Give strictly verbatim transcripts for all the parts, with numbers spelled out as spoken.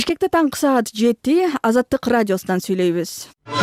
Бишкекте таңкы саат жети, Азаттык радиосунан сүйлөйбүз.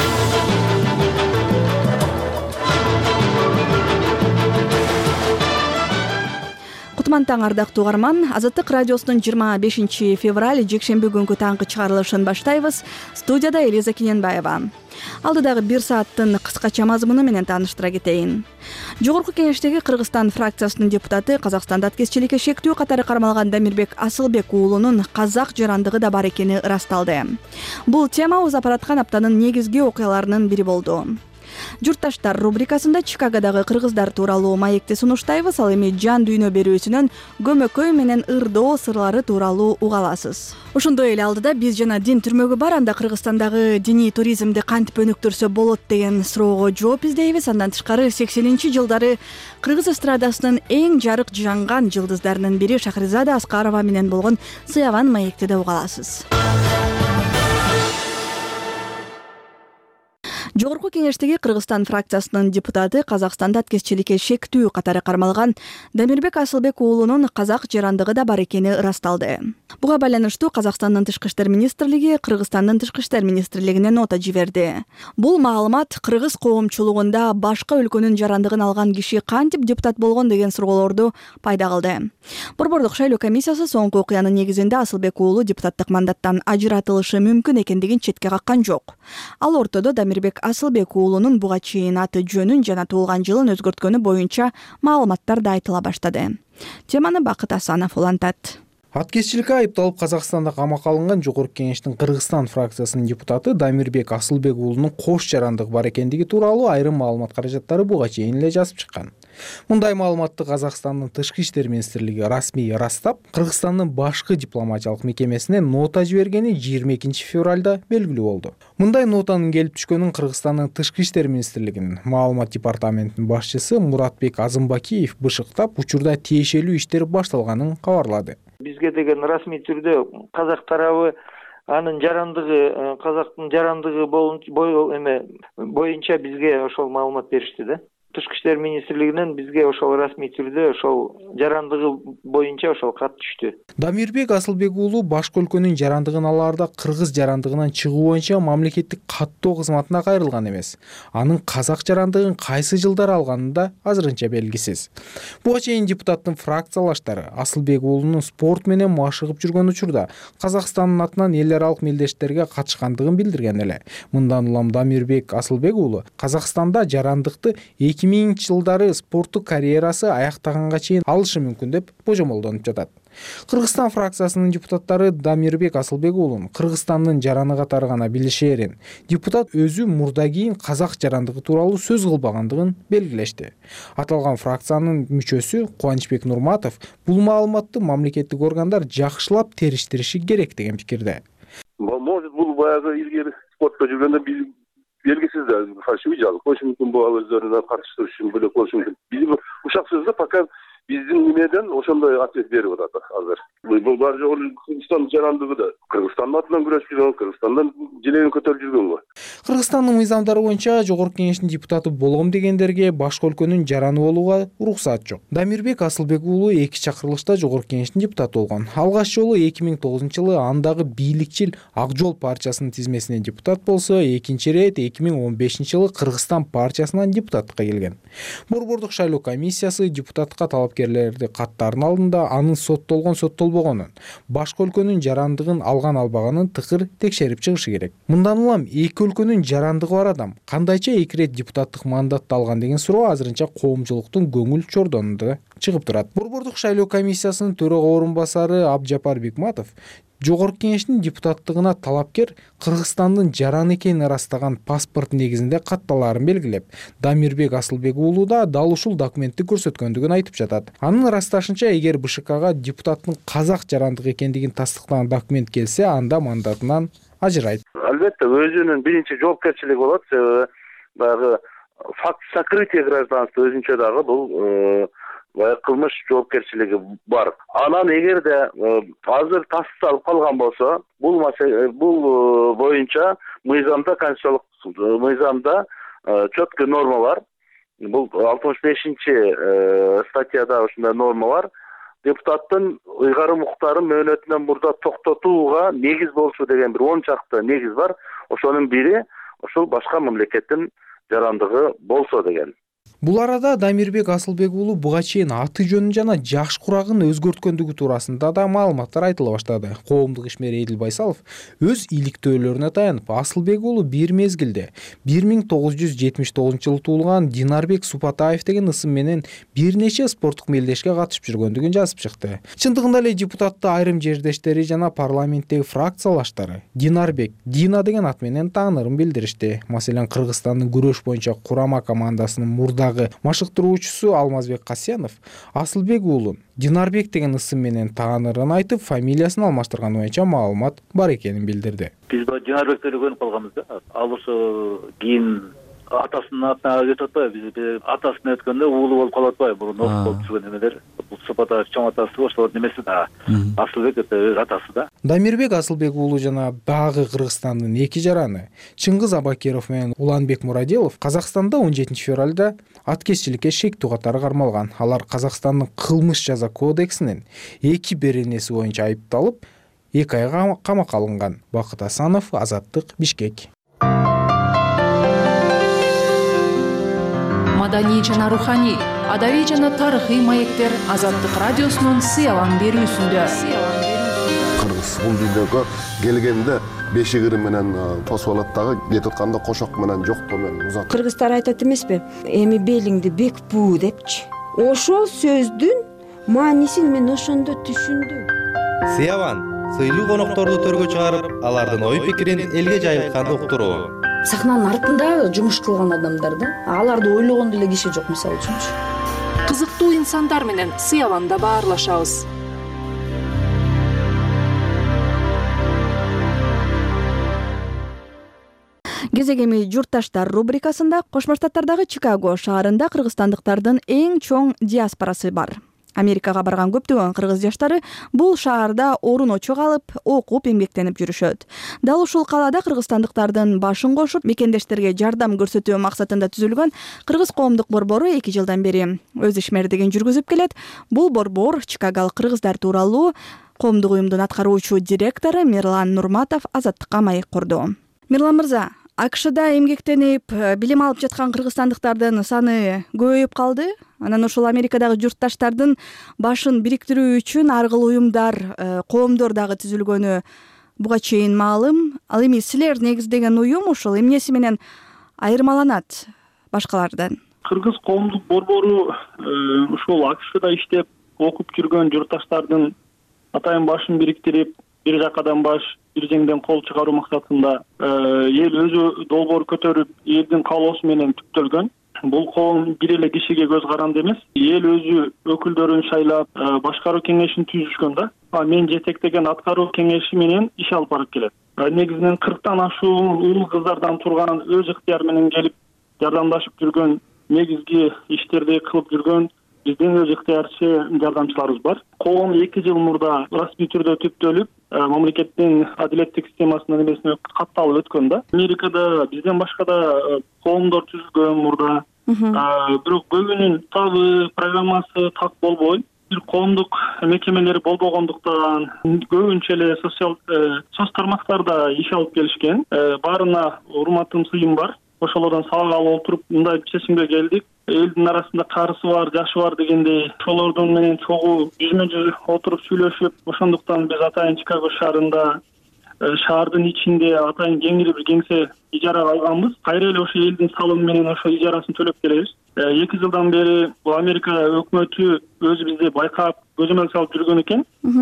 Кутман таң, ардактуу угарман. Азаттык радиосунун жыйырма бешинчи февраль жекшемби күнгү таңкы чыгарылышын баштайбыз. Студияда Элиза Кененбаева. Алдыдагы бир сааттын кыскача мазмуну менен тааныштыра кетейин. Жогорку кеңештеги Кыргызстан фракциясынын депутаты Казакстанда аткезчиликке шектүү катары кармалган Дамирбек Асылбек уулунун казак жарандыгы да бар экени ырасталды. Бул тема Өз апараткан аптанын негизги окуяларынын бири болду. Журтташтар рубрикасында Чикагодагы кыргыздар тууралуу маекти сунуштайбыз. Ал эми жан дүйнө берүүсүнөн көмөкөй менен ырдоо сырлары тууралуу уга аласыз. Ошондой эле алдыда биз жана дин түрмөгү бар, анда Кыргызстандагы диний туризмди кантип өнүктүрсө болот деген суроого жооп издейбиз. Андан тышкары сексенинчи жылдары кыргыз эстрадасынын эң жарык жанган жылдыздарынын бири Шахризада Аскарова менен болгон сыяван маекти да уга аласыз. Жогорку кеңештеги Кыргызстан фракциясынын депутаты Казакстанда аткезчиликке шектүү катары кармалган Дамирбек Асылбек уулунун казак жарандыгы да бар экени ырасталды. Буга байланыштуу Казакстандын тышкы иштер министрлиги Кыргызстандын тышкы иштер министрлигине нота жиберди. Бул маалымат кыргыз коомчулугунда башка өлкөнүн жарандыгын алган киши кантип депутат болгон деген суроолорду пайда кылды. Борбордук шайлоо комиссиясы соңку окуянын негизинде Асылбек уулу депутаттык мандаттан ажыратылышы мүмкүн экендигин четке каккан жок. Ал ортодо Дамирбек Асылбек уулунун буга чейин аты жөнүн жана туулган жылын өзгөрткөнү боюнча маалыматтар да айтыла баштады. Теманы Бакыт Асанов улантат. Аткезчиликке айыпталып Казакстанда камакка алынган Жогорку кеңештин Кыргызстан фракциясынын депутаты Дамирбек Асылбек уулунун кош жарандыгы бар экендиги тууралуу айрым маалымат каражаттары буга чейин эле жазып чыккан. Мындай маалыматты Казакстандын тышкы иштер министрлиги расмий ырастап, Кыргызстандын башкы дипломатиялык мекемесине нота жибергени жыйырма экинчи февралда белгилүү болду. Мындай нотанын келип түшкөнүн Кыргызстандын тышкы иштер министрлигинин маалымат департаментинин башчысы Муратбек Азымбакиев бышыктап, учурда тиешелүү иштер башталганын кабарлады. Бизге деген расмий түрдө казак тарабы анын жарандыгы, казактын жарандыгы боюнча бизге ошол маалымат беришти да. Тышкы иштер министрлигинен бизге ошол расмий түрдө ошол жарандыгы боюнча ошол кат түштү. Дамирбек Асылбек уулу башка өлкөнүн жарандыгын алаарда кыргыз жарандыгынан чыгуу боюнча мамлекеттик каттоо кызматына кайрылган эмес. Анын казак жарандыгын кайсы жылдары алганы да азырынча белгисиз. Буга чейин депутаттын фракциялаштары Асылбек уулунун спорт менен машыгып жүргөн учурда Казакстандын атынан эл аралык мелдештерге катышкандыгын билдирген эле. Мындан улам Дамирбек Асылбек уулу Казакстанда жарандыкты эки миңинчи жылдары спорттук карьерасы аяктаганга чейин алышы мүмкүн деп божомолдонуп жатат. Кыргызстан фракциясынын депутаттары Дамирбек Асылбек уулун Кыргызстандын жараны катары гана билишээрин, депутат өзү мурда кийин казак жарандыгы тууралуу сөз кылбагандыгын белгилешти. Аталган фракциянын мүчөсү Кубанычбек Нурматов бул маалыматты мамлекеттик органдар жакшылап териштириши керек деген пикирде. Может, бул баягы илгери спортто жүргөндө биз белгисиз да фальшивый жалык болушу мүмкүн, бул өздөрүнө каршы туруш үчүн бөлөк болушу мүмкүн. Биз ушак сөздө пока биздин немеден ошондой ответ берип атат азыр. Бул бар жогу Кыргызстан жарандыгы да Кыргызстандын атынан күрөшүп жүргөн, Кыргызстандан желегин көтөрүп жүргөн го. Кыргызстандын мыйзамдары боюнча Жогорку кеңештин депутаты болгом дегендерге башка өлкөнүн жараны болууга уруксат жок. Дамирбек Асылбек уулу эки чакырылышта Жогорку кеңештин депутаты болгон. Алгач жолу эки миң тогузунчу жылы андагы бийликчил Ак Жол партиясынын тизмесине депутат болсо, экинчи ирет эки миң он бешинчи жылы Кыргызстан партиясынан депутатка келген. Борбордук шайлоо комиссиясы депутатка талапкерлерди каттардын алдында анын соттолгон соттолбогонун, башка өлкөнүн жарандыгын алган албаганын тыкыр текшерип чыгышы керек. Мындан улам эки өлкөнүн жарандыгы бар адам кандайча эки ирет депутаттык мандатты алган деген суроо азырынча коомчулуктун көңүл чордонунда чыгып турат. Борбордук шайлоо комиссиясынын төрага орун басары Абжапар Бекматов Жогорку кеңештин депутаттыгына талапкер Кыргызстандын жараны экенин ырастаган паспорт негизинде катталаарын белгилеп, Дамирбек Асылбек уулу да дал ушул документти көрсөткөндүгүн айтып жатат. Анын ырасташынча, эгер БШКга депутаттын казак жарандыгы экендигин тастыктаган документ келсе, анда мандатынан ажырайт. Албетте, өзүнүн биринчи жоопкерчилиги болот. Себеби баягы факт сокрытия гражданства өзүнчө дагы бул кылмыш жоопкерчилиги бар. Анан эгерде азыр тасталып калган болсо, бул бул боюнча мыйзамда, конституциялык мыйзамда четкий норма бар. Бул алтымыш бешинчи статьяда ушундай норма бар. депутаттын ыйгарым укуктарын мөөнөтүнөн мурда токтотууга негиз болчу деген бир он чакты негиз бар. Ошонун бири ушул башка мамлекеттин жарандыгы болсо деген. Бул арада Дамирбек Асылбек уулу буга чейин аты жөнүн жана жаш курагын өзгөрткөндүгү туурасында да маалыматтар айтыла баштады. Коомдук ишмер Эдил Байсалов өз иликтөөлөрүнө таянып, Асылбек уулу бир мезгилде бир миң тогуз жүз жетимиш тогузунчу жылы туулган Динарбек Супатаев деген ысым менен бир нече спорттук мелдешке катышып жүргөндүгүн жазып чыкты. Чындыгында эле депутатты айрым жердештери жана парламенттеги фракциялаштары Динарбек, Дина деген ат менен таанырын билдиришти. Маселен, Кыргызстандын күрөш боюнча курама командасынын мурда машыктыруучусу Алмазбек Касьянов Асылбек уулун Динарбек деген ысым менен таанырын айтып, фамилиясын алмаштырган боюнча маалымат бар экенин билдирди. Биз Динарбекти көрүп калганбыз да. Ал ошо кийин атасынын атына өтүп атпайбы, биз атасына өткөндө уулу болуп калып атпайбы, мурун окуп болуп жүргөн эмелер. Супатаев чоң атасы ошол немеси да. Асылбек өз атасы да. Дамирбек Асылбек уулу жана дагы Кыргызстандын эки жараны Чыңгыз Абакиров менен Уланбек Мурадилов Казакстанда он жетинчи февралда аткезчиликке шектүү катары кармалган. Алар Казакстандын кылмыш жаза кодексинин эки беренеси боюнча айыпталып, эки айга камакка алынган. Бакыт Асанов, Азаттык, Бишкек. Маданий жана руханий, адабий жана тарыхый маектер Азаттык радиосунун сыялан берүүсүндө. Кыргыз бул дүйнөгө келгенде бешигири менен тосуп алат дагы, кетип атканда кошок менен жоктоо менен узат. Кыргыздар айтат эмеспи? Эми белиңди бек буу депчи. Ошол сөздүн маанисин мен ошондо түшүндүм. Сыялан сыйлуу конокторду төргө чыгарып, алардын ой пикирин элге жайылткан уктуруу. Сахнанын артында жумуш кылган адамдар да, аларды ойлогон деле киши жок, мисалы үчүнчү. Кызыктуу инсандар менен сыяланда баарлашабыз. Кезегеми журтташтар рубрикасында Кошмо Штаттардагы Чикаго шаарында кыргызстандыктардын эң чоң диаспорасы бар. Америкага барган көптөгөн кыргыз жаштары бул шаарда орун очок алып, окуп, эмгектенип жүрүшөт. Дал ушул калаада кыргызстандыктардын башын кошуп, мекендештерге жардам көрсөтүү максатында түзүлгөн Кыргыз коомдук борбору эки жылдан бери өз ишмердигин жүргүзүп келет. Бул борбор Чикаголук кыргыздар тууралуу коомдук уюмдун аткаруучу директору Мирлан Нурматов Азаттыкка маек курду. Мирлан мырза, АКШда эмгектенип билим алып жаткан кыргызстандыктардын саны көбөйүп калды. Анан ошол Америкадагы журтташтардын башын бириктирүү үчүн ар кыл уюмдар, коомдор дагы түзүлгөнү буга чейин маалым. Ал эми силер негиздеген уюм ошол эмнеси менен айырмаланат башкалардан? Кыргыз коомдук борбору ушул АКШда иштеп окуп жүргөн журтташтардын атайын башын бириктирип, бир жакадан баш, бир жеңден кол чыгаруу максатында эл өзү долбоор көтөрүп, элдин каалоосу менен түптөлгөн. Бул коом бир эле кишиге көз каранды эмес. Эл өзү өкүлдөрүн шайлап, башкаруу кеңешин түзүшкөн да. Мен жетектеген аткаруу кеңеши менен иш алып барып келет. Негизинен кырктан ашуун уул кыздардан турган, өз ыктыяры менен келип жардамдашып жүргөн, негизги иштерди кылып жүргөн биздин өз ыктыярчы жардамчыларыбыз бар. Коом эки жыл мурда расмий түрдө түптөлүп, мамлекеттин адилеттик системасынын эмесине катталып өткөн да. Америкада бизден башка да коомдор түзүлгөн мурда. Бирок көбүнүн табы, программасы так болбой, бир коомдук мекемелери болбогондуктан көбүнчө эле социал соц тармактарда иш алып келишкен. Баарына урматым, сыйым бар. Ошолордон сабак алып отуруп мындай чечимге келдик. Элдин арасында карысы бар, жашы бар дегендей, ошолордун менен чогуу жүзмө жүз отуруп сүйлөшүп, ошондуктан биз атайын Чикаго шаарында, шаардын ичинде атайын кеңири бир кеңсе ижарага алганбыз. Кайра эле ошо элдин салымы менен ошо ижарасын төлөп келебиз. эки жылдан бери бул Америка өкмөтү өзү бизди байкап, көзөмөл салып жүргөн экен.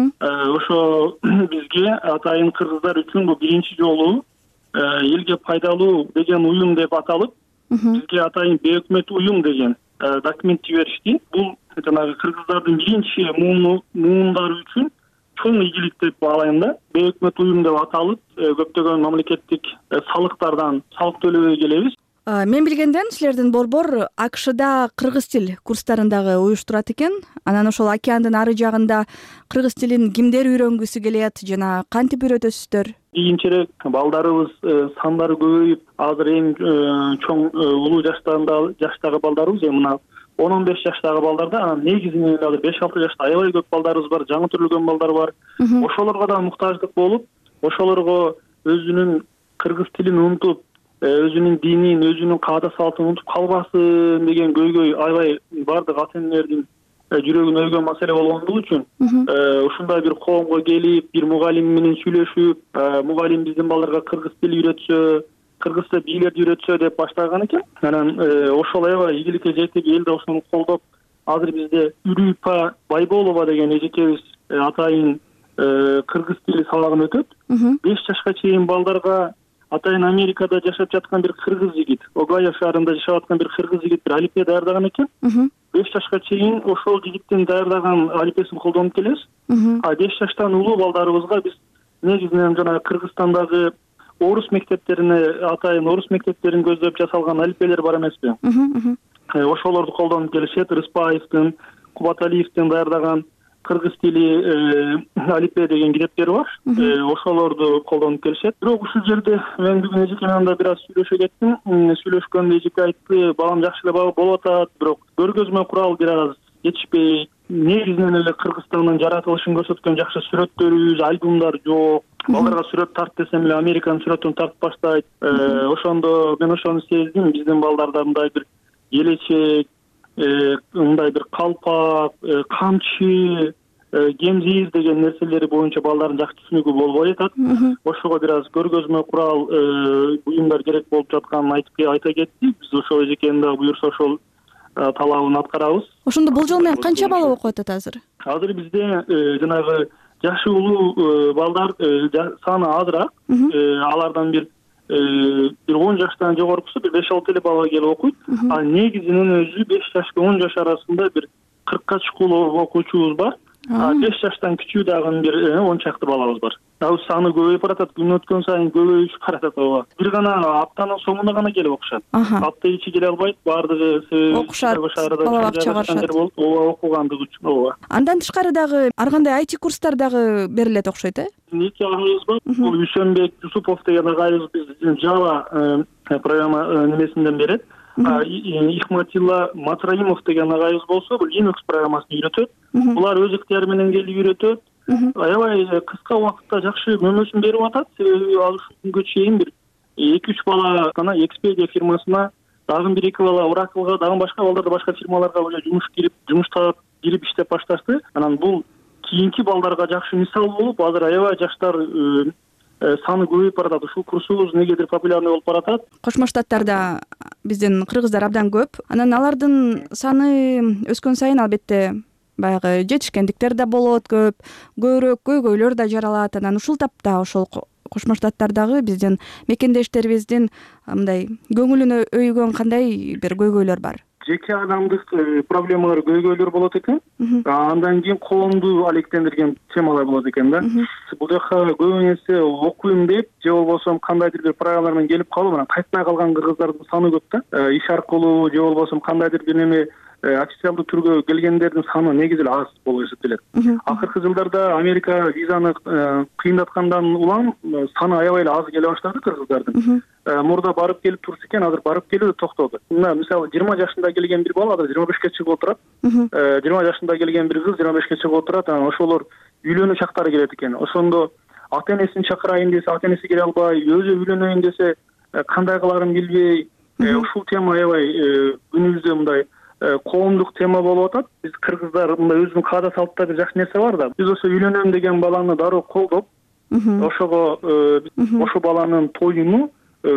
Ошо бизге атайын кыргыздар үчүн бул биринчи жолу элге пайдалуу деген уюм деп аталып, бизге атайын бейөкмөт уюм деген документ жиберишти. Бул жанагы кыргыздардын биринчи муумдары үчүн чоң ийгилик деп баалайм да. Бейөкмөт уюм деп аталып, көптөгөн мамлекеттик салыктардан салык төлөбөй келебиз. Мен билгенден силердин борбор АКШда кыргыз тил курстарын дагы уюштурат экен. Анан ошол океандын ары жагында кыргыз тилин кимдер үйрөнгүсү келет жана кантип үйрөтөсүздөр? Кийинчерээк балдарыбыз сандары көбөйүп, азыр эң чоң улуу жаштагы жаштагы балдарыбыз, мына он он беш жаштагы балдарда, анан негизинен эле беш алты жашта аябай көп балдарыбыз бар, жаңы төрөлгөн балдар бар. Ошолорго да муктаждык болуп, ошолорго өзүнүн кыргыз тилин унутуп, өзүнүн динин, өзүнүн каада салтын унутуп калбасын деген көйгөй аябай бардык ата энелердин жүрөгүн өйгөн маселе болгондугу үчүн ушундай бир коомго келип, бир мугалим менен сүйлөшүп, мугалим биздин балдарга кыргыз тили үйрөтсө, кыргызча бийлерди үйрөтсө деп баштаган экен. Анан ошол аябай ийгиликке жетип, эл да ошону колдоп, азыр бизде Үрүпа Байболова деген эжекебиз атайын кыргыз тили сабагын өтөт. беш жашка чейин балдарга атайын Америкада жашап жаткан бир кыргыз жигит, Огайо шаарында жашап аткан бир кыргыз жигит бир алипе даярдаган экен. беш жашка чейин ошол жигиттин даярдаган алипесин колдонуп келебиз. А беш жаштан улуу балдарыбызга биз негизинен жана Кыргызстандагы орус мектептерине, атайын орус мектептерин көздөп жасалган алипелер бар эмеспи? Ошолорду колдонуп келишет. Рыспаевдин, Кубаталиевдин даярдаган кыргыз тили алипе деген китептери бар. Ошолорду колдонуп келишет. Бирок ушул жерде мен бүгүн эжеке менен да бир аз сүйлөшө кеттим. Сүйлөшкөндө эжеке айтты, балам жакшы эле болуп атат, бирок көргөзмө курал бир аз жетишпейт. Негизинен эле Кыргызстандын жаратылышын көрсөткөн жакшы сүрөттөрүбүз, альбомдар жок. Балдарга сүрөт тарт десем эле Американын сүрөтүн тартып баштайт. Ошондо мен ошону сездим, биздин балдарда мындай бир келечек, мындай бир калпак, камчы, кемзир деген нерселери боюнча балдардын жакшы түшүнүгү болбой атат. Ошого бир аз көргөзмө курал, буюмдар керек болуп жатканын айтып айта кеттик. Биз ошол эжекенин да буюрса ошол талабын аткарабыз. Ошондо болжол менен канча бала окуп атат азыр? Азыр бизде жанагы жашы улуу балдар саны азыраак. Алардан бир бир он жаштан жогоркусу бир беш алты эле бала келип окуйт. А негизинен өзү беш жашка он жаш арасында бир кыркка чукул окуучубуз бар. А беш жаштан күчүү дагы бир он чакты балабыз бар. Ал саны көбөйүп баратат, күн өткөн сайын көбөйүп баратат ооба. Бир гана аптанын соңунда гана келип окушат. Апта ичи келе албайт, бардыгы окушат, бала бакчага барышат. Ооба, окугандыгы үчүн ооба. Андан тышкары дагы ар кандай ай ти курстар дагы берилет окшойт, э? Эки агайыбыз бар. Бул Үсөнбек Жусупов деген агайыбыз биздин Java программа немесинден берет. Ихматилла Матраимов деген агайыбыз болсо, бул Linux программасын үйрөтөт. Булар өз ыктыяры менен келип үйрөтөт. Аябай кыска убакытта жакшы мөмөсүн берип атат. Себеби ал күнгө чейин бир эки үч бала гана Expedia фирмасына, дагы бир эки бала Oracle'га, дагы башка балдар да башка фирмаларга уже жумуш кирип, жумушта кирип иштеп башташты. Анан бул кийинки балдарга жакшы мисал болуп, азыр аябай жаштар саны көбөйүп баратат. Ушул курсубуз негедир популярный болуп баратат. Кошмо Штаттарда биздин кыргыздар абдан көп. Анан алардын саны өскөн сайын албетте баягы жетишкендиктер да болот көп, көбүрөөк көйгөйлөр да жаралат. Анан ушул тапта ошол Кошмо Штаттардагы биздин мекендештерибиздин мындай көңүлүнө өйгөн кандай бир көйгөйлөр бар? Жеке адамдык проблемалар, көйгөйлөр болот экен. Андан кийин коомду алектендирген темалар болот экен да. Бул жака көбүнесе окуйм деп, же болбосо кандайдыр бир программалар менен келип калып, анан кайтпай калган кыргыздардын саны көп да. Иш аркылуу же болбосо кандайдыр бир неме официалдуу түргө келгендердин саны негизи эле аз болуп эсептелет. Акыркы жылдарда Америка визаны кыйындаткандан улам саны аябай эле аз келе баштады кыргыздардын. Мурда барып келип турса экен, азыр барып келүү токтоду. Мына мисалы жыйырма жашында келген бир бала азыр жыйырма бешке чыгып отурат. жыйырма жашында келген бир кыз жыйырма бешке чыгып отурат. Анан ошолор үйлөнүү чактары келет экен. Ошондо ата энесин чакырайын десе, ата энеси келе албай, өзү үйлөнөйүн десе кандай кыларын билбей, ушул тема аябай күнүбүздө мындай коомдук тема болуп атат. Биз кыргыздар мындай өзүнүн каада салтта бир жакшы нерсе бар да. Биз ошо үйлөнөм деген баланы дароо колдоп, ошого ошол баланын тоюну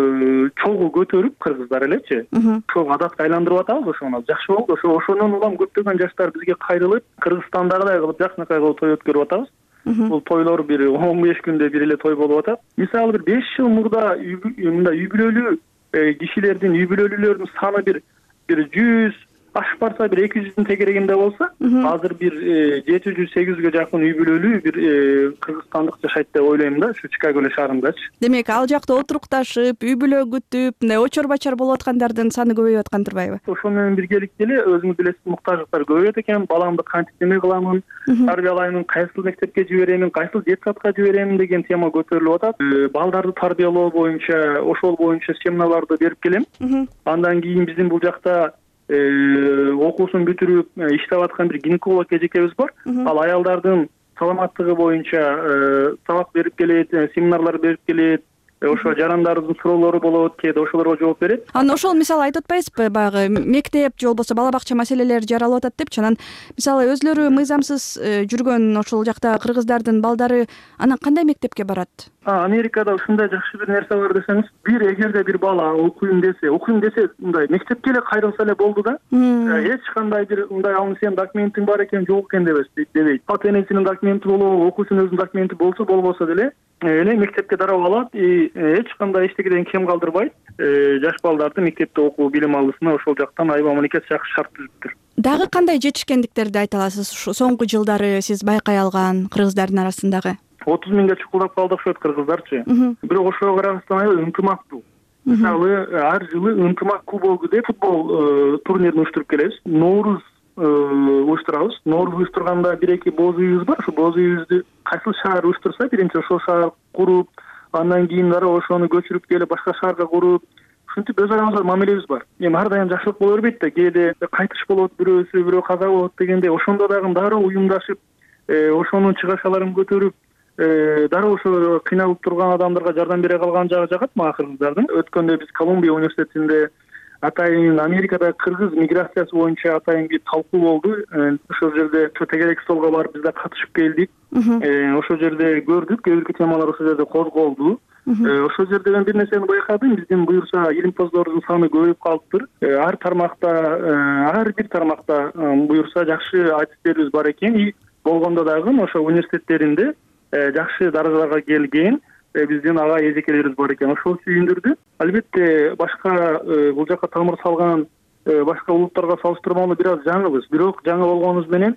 чогуу көтөрүп кыргыздар элечи, ошол адатка айландырып атабыз. Ошону жакшы болду. Ошо ошонун улам көптөгөн жаштар бизге кайрылып, Кыргызстандагыдай кылып жакшынакай кылып той өткөрүп атабыз. Бул тойлор бир он беш күндө бир эле той болуп атат. Мисалы бир беш жыл мурда мындай үй бүлөлүү кишилердин, үй бүлөлүүлөрдүн саны бир бир жүз ашып барса, бир эки жүздүн тегерегинде болсо, азыр бир жети жүз сегиз жүзгө жакын үй бүлөлүү бир кыргызстандык жашайт деп ойлойм да, ушу Чикаго шаарындачы. Демек, ал жакта отурукташып, үй бүлө күтүп, мындай очор-бачар болуп аткандардын саны көбөйүп аткан турбайбы? Ошол менен биргеликте эле өзүңүз билесиз, муктаждыктар көбөйөт экен. Баламды кантип неме кыламын, тарбиялаймын, кайсыл мектепке жиберемин, кайсыл детсадка жиберемин деген тема көтөрүлүп атат. Балдарды тарбиялоо боюнча, ошол боюнча семиналарды берип келем. Андан кийин биздин бул жакта окуусун бүтүрүп иштеп аткан бир гинеколог эжекебиз бар. Ал аялдардын саламаттыгы боюнча сабак берип келет, семинарлар берип келет. Ошо жарандарыбыздын суроолору болот, кээде ошолорго жооп берет. Анан ошол мисалы айтып атпайсызбы, баягы мектеп же болбосо бала бакча маселелери жаралып атат депчи. Анан мисалы өзлөрү мыйзамсыз жүргөн ошол жакта кыргыздардын балдары анан кандай мектепке барат? Америкада ушундай жакшы бир нерсе бар десеңиз, бир эгерде бир бала окуйм десе, окуйм десе, мындай мектепке эле кайрылса эле болду да. Эч кандай бир мындай ал сенин документиң бар экен, жок экен дебейт. Ата энесинин документи болобу, окуучунун өзүнүн документи болсо болбосо деле эле мектепке дароо алат и эч кандай эчтекеден кем калтырбайт. Жаш балдарды мектепте окуу билим алуусуна ошол жактан айба мамлекет жакшы шарт түзүптүр. Дагы кандай жетишкендиктерди айта аласыз ушу соңку жылдары сиз байкай алган кыргыздардын арасындагы? отуз миңге чукулдап калды окшойт кыргыздарчы. Бирок ошого карабастан аябай ынтымактуу. Мисалы, ар жылы ынтымак кубогу деп футбол турнирин уюштуруп келебиз. Ноорус уюштурабыз. Ноорус уюштурганда бир эки боз үйүбүз бар. Ошо боз үйүбүздү кайсы шаар уюштурса, биринчи ошол шаар куруп, андан кийин дароо ошону көчүрүп келип башка шаарга куруп, ушинтип өз арабызда мамилебиз бар. Эми ар дайым жакшылык боло бербейт да, кээде кайтыш болот, бирөөсү бирөө каза болот дегенде, ошондо дагы дароо уюмдашып, ошонун чыгашаларын көтөрүп, дароо ошо кыйналып турган адамдарга жардам бере калган жагы жагат мага кыргыздардын. Өткөндө биз Колумбия университетинде атайын Америкада кыргыз миграциясы боюнча атайын бир талкуу болду. Ошол жерде тегерек столго барып биз да катышып келдик. Ошол жерде көрдүк, кээ бир темалар ошол жерде козголду. Ошол жерде мен бир нерсени байкадым, биздин буюрса илимпоздордун саны көбөйүп калыптыр. Ар тармакта, ар бир тармакта буюрса жакшы адистерибиз бар экен. И болгондо дагы ошо университеттеринде жакшы даражаларга келген биздин ага эжекелерибиз бар экен. Ошол сүйүндүрдү. Албетте башка бул жака тамыр салган башка улуттарга салыштырмалуу бир аз жаңыбыз. Бирок жаңы болгонубуз менен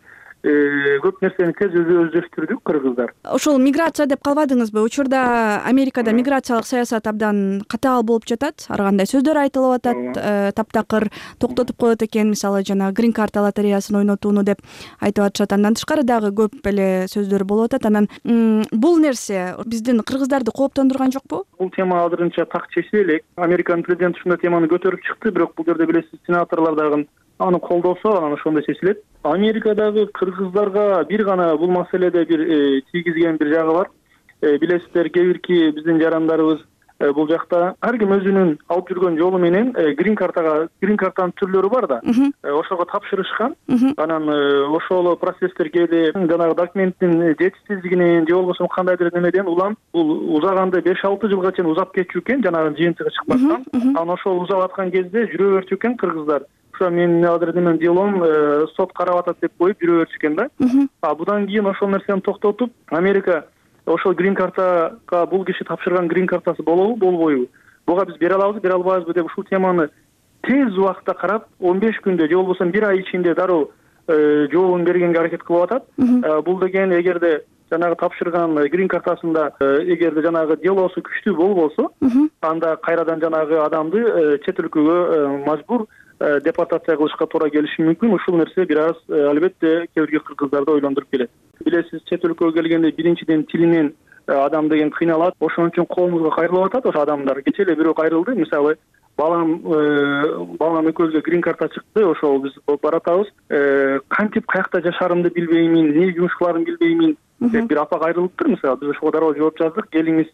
көп нерсени тез өздөштүрдүк кыргыздар. Ошол миграция деп калбадыңызбы? Учурда Америкада миграциялык саясат абдан катаал болуп жатат. Ар кандай сөздөр айтылып атат, таптакыр токтотуп коет экен, мисалы жана грин карта лотереясын ойнотууну деп айтып атышат. Андан тышкары дагы көп эле сөздөр болуп атат. Анан бул нерсе биздин кыргыздарды кооптондурган жокпу? Бул тема азырынча так чечиле элек. Американын президенти ушундай теманы көтөрүп чыкты, бирок бул жерде билесиз, сенаторлор дагы аны колдосо, анан ошондой чечилет. Америкадагы кыргыздарга бир гана бул маселеде бир тийгизген бир жагы бар. Билесиздер, кээ бирки биздин жарандарыбыз бул жакта ар ким өзүнүн алып жүргөн жолу менен грин картага, грин картанын түрлөрү бар да. Ошого тапшырышкан. Анан ошол процесстер кээде жанагы документтин жетишсиздигинен же болбосо кандайдыр немеден улам бул узаганда беш алты жылга чейин узап кетчү экен, жанагы жыйынтыгы чыкпастан. Анан ошол узап аткан кезде жүрө берчү экен кыргыздар. Ошо менин азыр немен делом сот карап атат деп коюп жүрө берчү экен да. А будан кийин ошол нерсени токтотуп, Америка ошол грин картага бул киши тапшырган грин картасы болобу, болбойбу? Буга биз бере алабызбы, бере албайбызбы деп ушул теманы тез убакытта карап, он беш күндө же болбосо бир ай ичинде дароо жообун бергенге аракет кылып атат. Бул деген эгерде жанагы тапшырган грин картасында эгерде жанагы делосу күчтүү болбосо, анда кайрадан жанагы адамды чет өлкөгө мажбур депортация кылышка туура келиши мүмкүн. Ушул нерсе бир аз албетте кээ бир кыргыздарды ойлондуруп келет. Билесиз, чет өлкөгө келгенде биринчиден тилинен адам деген кыйналат. Ошон үчүн колубузга кайрылып атат ошо адамдар. Кече эле бирөө кайрылды. Мисалы, балам балам экөөбүзгө грин карта чыкты, ошол биз баратабыз. Кантип каякта жашаарымды билбеймин, эмне жумуш кыларымды билбеймин деп бир апа кайрылыптыр. Мисалы, биз ошого дароо жооп жаздык. Келиңиз,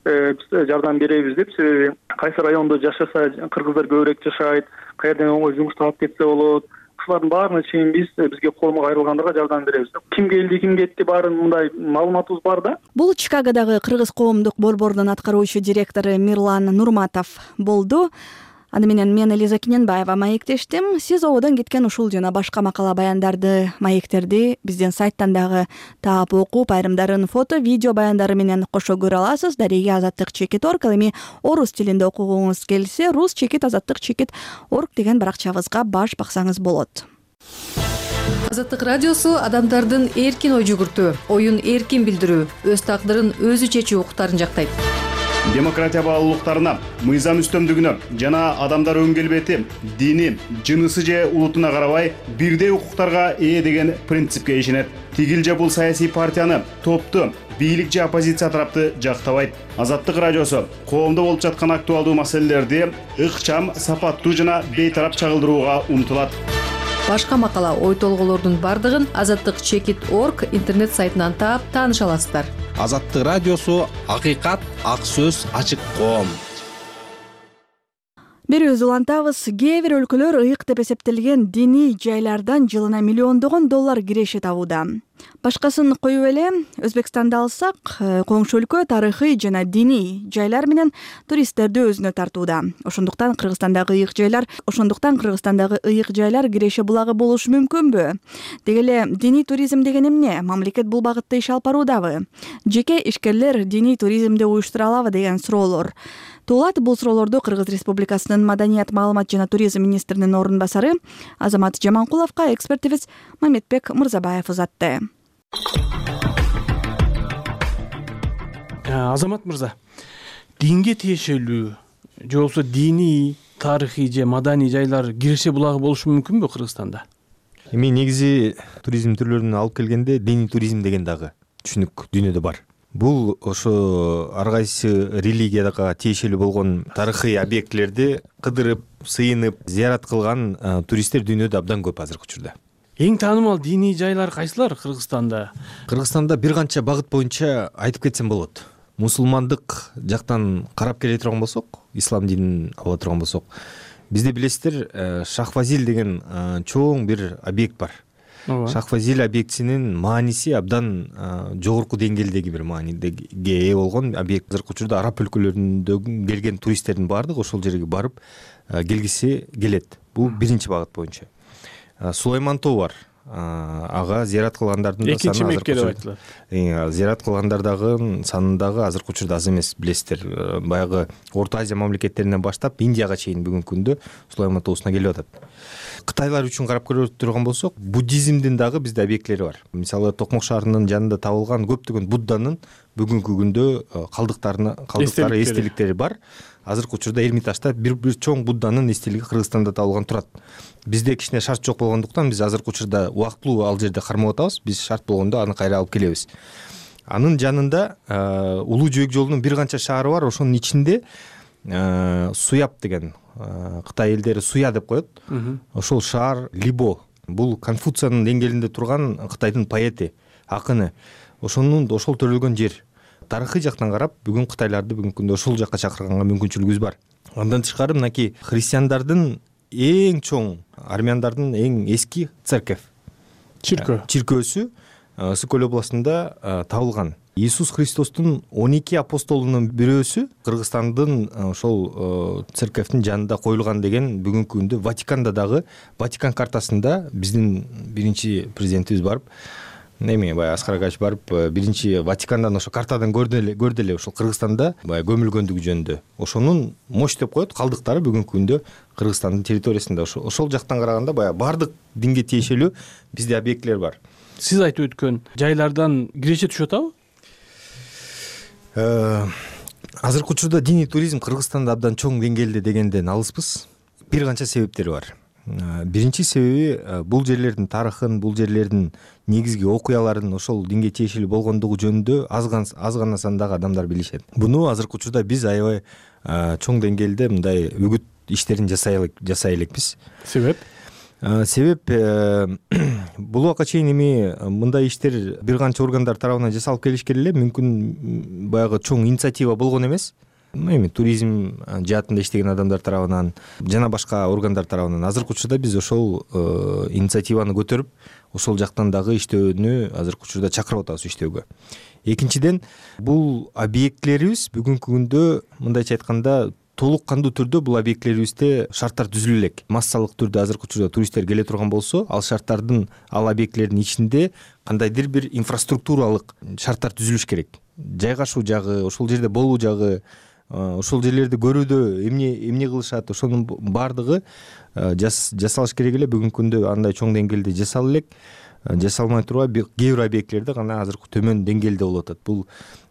биз жардам беребиз деп. Себеби кайсы райондо жашаса кыргыздар көбүрөөк жашайт, каерден оңой жумуш таап кетсе болот. Ушулардын баарына чейин биз бизге колуна кайрылгандарга жардам беребиз. Ким келди, ким кетти, баарын мындай маалыматыбыз бар да. Бул Чикагодагы Кыргыз коомдук борборунун аткаруучу директору Мирлан Нурматов болду. Аны менен мен Элиза Кененбаева маектештим. Сиз ободон кеткен ушул жана башка макала баяндарды, маектерди биздин сайттан дагы таап окуп, айрымдарын фото, видео баяндары менен кошо көрө аласыз. Дареги азаттык чекит орг, ал эми орус тилинде окугуңуз келсе, рус чекит азаттык чекит орг деген баракчабызга баш баксаңыз болот. Азаттык радиосу адамдардын эркин ой жүгүртүү, оюн эркин билдирүү, өз тагдырын өзү чечүү укуктарын жактайт. демократия баалуулуктарына, мыйзам үстөмдүгүнө жана адамдар өң келбети, дини, жынысы же улутуна карабай бирдей укуктарга ээ деген принципке ишенет. Тигил же бул саясий партияны, топту, бийлик же оппозиция тарапты жактабайт. Азаттык радиосу коомдо болуп жаткан актуалдуу маселелерди ыкчам, сапаттуу жана бейтарап чагылдырууга умтулат. Башка макала, ой толголордун бардыгын азаттык чекит точка орг интернет сайтынан таап тааныша аласыздар. Азаттык радиосу акыйкат, ак сөз, ачык коом. Берүүбүздү улантабыз. Кээ бир өлкөлөр ыйык деп эсептелген диний жайлардан жылына миллиондогон доллар киреше табууда. Башкасын коюп эле, Өзбекстанды алсак, коңшу өлкө тарыхый жана диний жайлар менен туристтерди өзүнө тартууда. Ошондуктан Кыргызстандагы ыйык жайлар, ошондуктан Кыргызстандагы ыйык жайлар киреше булагы болушу мүмкүнбү? Деги эле диний туризм деген эмне? Мамлекет бул багытта иш алып баруудабы? Жеке ишкерлер диний туризмди уюштура алабы деген суроолор туулат. Бул суроолорду Кыргыз Республикасынын Маданият, маалымат жана туризм министринин орун басары Азамат Жаманкуловго экспертибиз Мамедбек Мырзабаев узатты. Азамат мырза, динге тиешелүү же болбосо диний, тарыхый же маданий жайлар киреше булагы болушу мүмкүнбү Кыргызстанда? Эми негизи туризм түрлөрүн алып келгенде диний туризм деген дагы түшүнүк дүйнөдө бар. Бул ошо ар кайсы религияга тиешелүү болгон тарыхый объектилерди кыдырып, сыйынып, зыярат кылган туристтер дүйнөдө абдан көп азыркы учурда. Эң таанымал диний жайлар кайсылар Кыргызстанда? Кыргызстанда бир канча багыт боюнча айтып кетсем болот. Мусулмандык жактан карап келе турган болсок, ислам динин ала турган болсок, бизде билесиздер, Шахфазил деген чоң бир объект бар. Шахфазил объектисинин мааниси абдан жогорку деңгээлдеги бир мааниге ээ болгон объект. Азыркы учурда араб өлкөлөрүндөн келген туристтердин баардыгы ошол жерге барып келгиси келет. Бул биринчи багыт боюнча. Сулайман тоо бар. Ага зыярат кылгандардын да саны азыркы учурда. Зыярат кылгандардагы санындагы азыркы учурда аз эмес, билесиздер. Баягы Орто Азия мамлекеттеринен баштап Индияга чейин бүгүнкү күндө Сулайман тоосуна келип атат. Кытайлар үчүн карап көрө турган болсок, буддизмдин дагы бизде объектилери бар. Мисалы, Токмок шаарынын жанында табылган көптөгөн Будданын бүгүнкү күндө калдыктарына калдыктары, эстеликтери бар. Азыркы учурда Эрмитажда бир бир чоң Будданын эстелиги Кыргызстанда табылган турат. Бизде кичине шарт жок болгондуктан биз азыркы учурда убактылуу ал жерде кармап атабыз. Биз шарт болгондо аны кайра алып келебиз. Анын жанында Улуу жөөк жолунун бир канча шаары бар. Ошонун ичинде Суяб деген, Кытай элдери Суя деп коет. Ошол шаар Либо. Бул Конфуциянын деңгээлинде турган Кытайдын поэти, акыны. Ошонун ошол төрөлгөн жер. Тарыхый жактан карап, бүгүн кытайларды бүгүнкү күндө ошол жакка чакырганга мүмкүнчүлүгүбүз бар. Андан тышкары мынакей христиандардын эң чоң, армяндардын эң эски церковь, чиркөө чиркөөсү Ысык-Көл областында табылган. Иисус Христостун он эки апостолунун бирөөсү Кыргызстандын ошол церковдун жанында коюлган деген бүгүнкү күндө Ватиканда дагы, Ватикан картасында биздин биринчи президентибиз барып, эми баягы Аскар Агач барып, биринчи Ватикандан ошо картадан көрдү эле, көрдү эле ошол Кыргызстанда баягы көмүлгөндүгү жөнүндө. Ошонун мош деп коет, калдыктары бүгүнкү күндө Кыргызстандын территориясында. Ошол жактан караганда баягы бардык динге тиешелүү бизде объектилер бар. Сиз айтып өткөн жайлардан киреше түшүп атабы? Азыркы учурда диний туризм Кыргызстанда абдан чоң деңгээлде дегенден алыспыз. Бир канча себептери бар. Биринчи себеби бул жерлердин тарыхын, бул жерлердин негизги окуяларын ошол динге тиешелүү болгондугу жөнүндө аз гана сандагы адамдар билишет. Буну азыркы учурда биз аябай чоң деңгээлде мындай үгүт иштерин жасай элекпиз. Себеп? Себеп бул убакка чейин эми мындай иштер бир канча органдар тарабынан жасалып келишкен эле, мүмкүн баягы чоң инициатива болгон эмес. Эми туризм жаатында иштеген адамдар тарабынан жана башка органдар тарабынан азыркы учурда биз ошол инициативаны көтөрүп, ошол жактан дагы иштөөнү азыркы учурда чакырып атабыз иштөөгө. Экинчиден, бул объектилерибиз бүгүнкү күндө мындайча айтканда толук кандуу түрдө бул объектилерибизде шарттар түзүлө элек. Массалык түрдө азыркы учурда туристтер келе турган болсо, ал шарттардын, ал объектилердин ичинде кандайдыр бир инфраструктуралык шарттар түзүлүш керек. Жайгашуу жагы, ошол жерде болуу жагы, ошол жерлерди көрүүдө эмне эмне кылышат, ошонун баардыгы жасалыш керек эле. Бүгүнкү күндө андай чоң деңгээлде жасала элек. Жасалмай турган кээ бир объектилерде гана азыркы төмөн деңгээлде болуп атат. Бул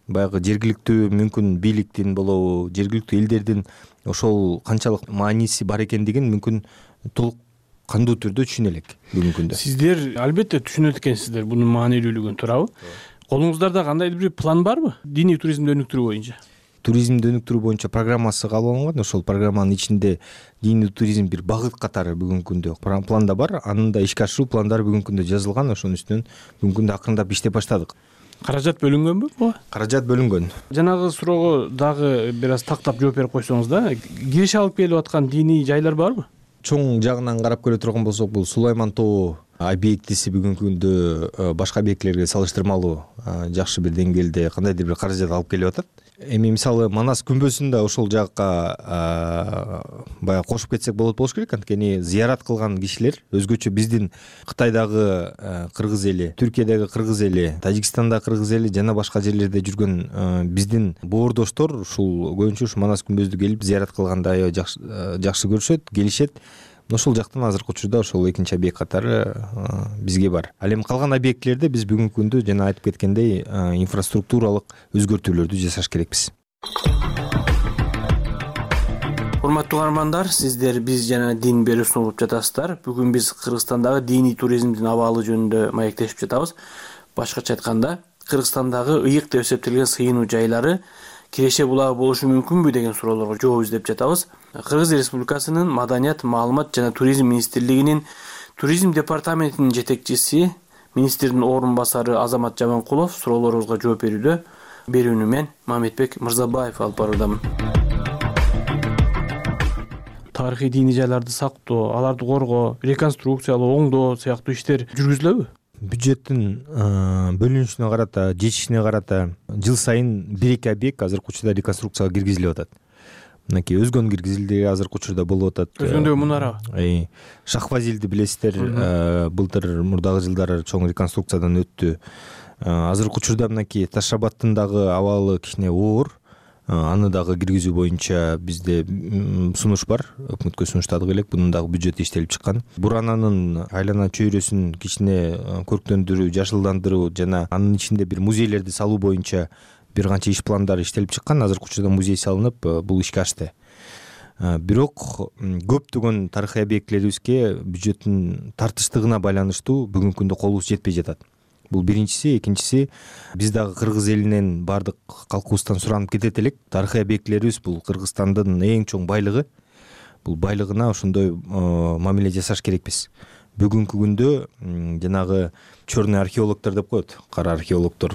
баягы жергиликтүү мүмкүн бийликтин болобу жергиликтүү элдердин ошол канчалык мааниси бар экендигин мүмкүн толук кандуу түрдө түшүнө элек бүгүнкү күндө. Сиздер албетте түшүнөт экенсиздер бунун маанилүүлүгүн, туурабы? Колуңуздарда кандайдыр бир план барбы диний туризмди өнүктүрүү боюнча? Туризмди өнүктүрүү боюнча программасы кабыл алынган. Ошол программанын ичинде диний туризм бир багыт катары бүгүнкү күндө планда бар. Анын да ишке ашыруу пландары бүгүнкү күндө жазылган. Ошонун үстүнөн бүгүнкү күндө акырындап иштеп баштадык. Каражат бөлүнгөнбү буга? Каражат бөлүнгөн. Жанагы суроого дагы бир аз тактап жооп берип койсоңуз да, киреше алып келип аткан диний жайлар барбы? Чоң жагынан карап көрө турган болсок, бул Сулайман тоо объектиси бүгүнкү күндө башка объектилерге салыштырмалуу жакшы бир деңгээлде кандайдыр бир каражат алып келип атат. Эми мисалы Манас күмбөзүн да ошол жакка баягы кошуп кетсек болот болуш керек. Анткени зыярат кылган кишилер өзгөчө биздин Кытайдагы кыргыз эли, Түркиядагы кыргыз эли, Тажикстандагы кыргыз эли жана башка жерлерде жүргөн биздин боордоштор ушул көбүнчө ушу Манас күмбөздү келип зыярат кылганда аябай жакшы көрүшөт, келишет. Ошол жактан азыркы учурда ошол экинчи объект катары бизге бар. Ал эми калган объектилерде биз бүгүнкү күндө жана айтып кеткендей инфраструктуралык өзгөртүүлөрдү жасаш керекпиз. Урматтуу угармандар, сиздер биз жана дин берүүсүн угуп жатасыздар. Бүгүн биз Кыргызстандагы диний туризмдин абалы жөнүндө маектешип жатабыз. Башкача айтканда, Кыргызстандагы ыйык деп эсептелген сыйынуу жайлары киреше булагы болушу мүмкүнбү деген суроолорго жооп издеп жатабыз. Кыргыз Республикасынын Маданият, маалымат жана туризм министрлигинин туризм департаментинин жетекчиси, министрдин орун басары Азамат Жаманкулов суроолорубузга жооп берүүдө. Берүүнү мен Мамедбек Мырзабаев алып баруудамын. Тарыхый диний жайларды сактоо, аларды коргоо, реконструкциялоо, оңдоо сыяктуу иштер жүргүзүлөбү? Бюджеттин бөлүнүшүнө карата, жетишине карата жыл сайын бир-эки объект азыркы учурда реконструкцияга киргизилип атат. Мынакей өзгөн киргизилди, азыркы учурда болуп атат. Өзгөндөгү мунарабы? Шахвазилди билесиздер, былтыр мурдагы жылдары чоң реконструкциядан өттү. Азыркы учурда мынакей Таш-Шабаттын дагы абалы кичине оор. Аны дагы киргизүү боюнча бизде сунуш бар. Өкмөткө сунуштадык элек, бунун дагы бюджети иштелип чыккан. Бурананын айлана чөйрөсүн кичине көрктөндүрүү, жашылдандыруу жана анын ичинде бир музейлерди салуу боюнча бир канча иш пландары иштелип чыккан. Азыркы учурда музей салынып, бул ишке ашты. Бирок көптөгөн тарыхый объектилерибизге бюджеттин тартыштыгына байланыштуу бүгүнкү күндө колубуз жетпей жатат. Бул биринчиси, экинчиси, биз дагы кыргыз элинен бардык калкыбыздан суранып кетет элек. Тарыхый объектилерибиз бул Кыргызстандын эң чоң байлыгы. Бул байлыгына ошондой мамиле жасаш керекпиз. Бүгүнкү күндө жанагы чёрный археологдор деп коет, кара археологдор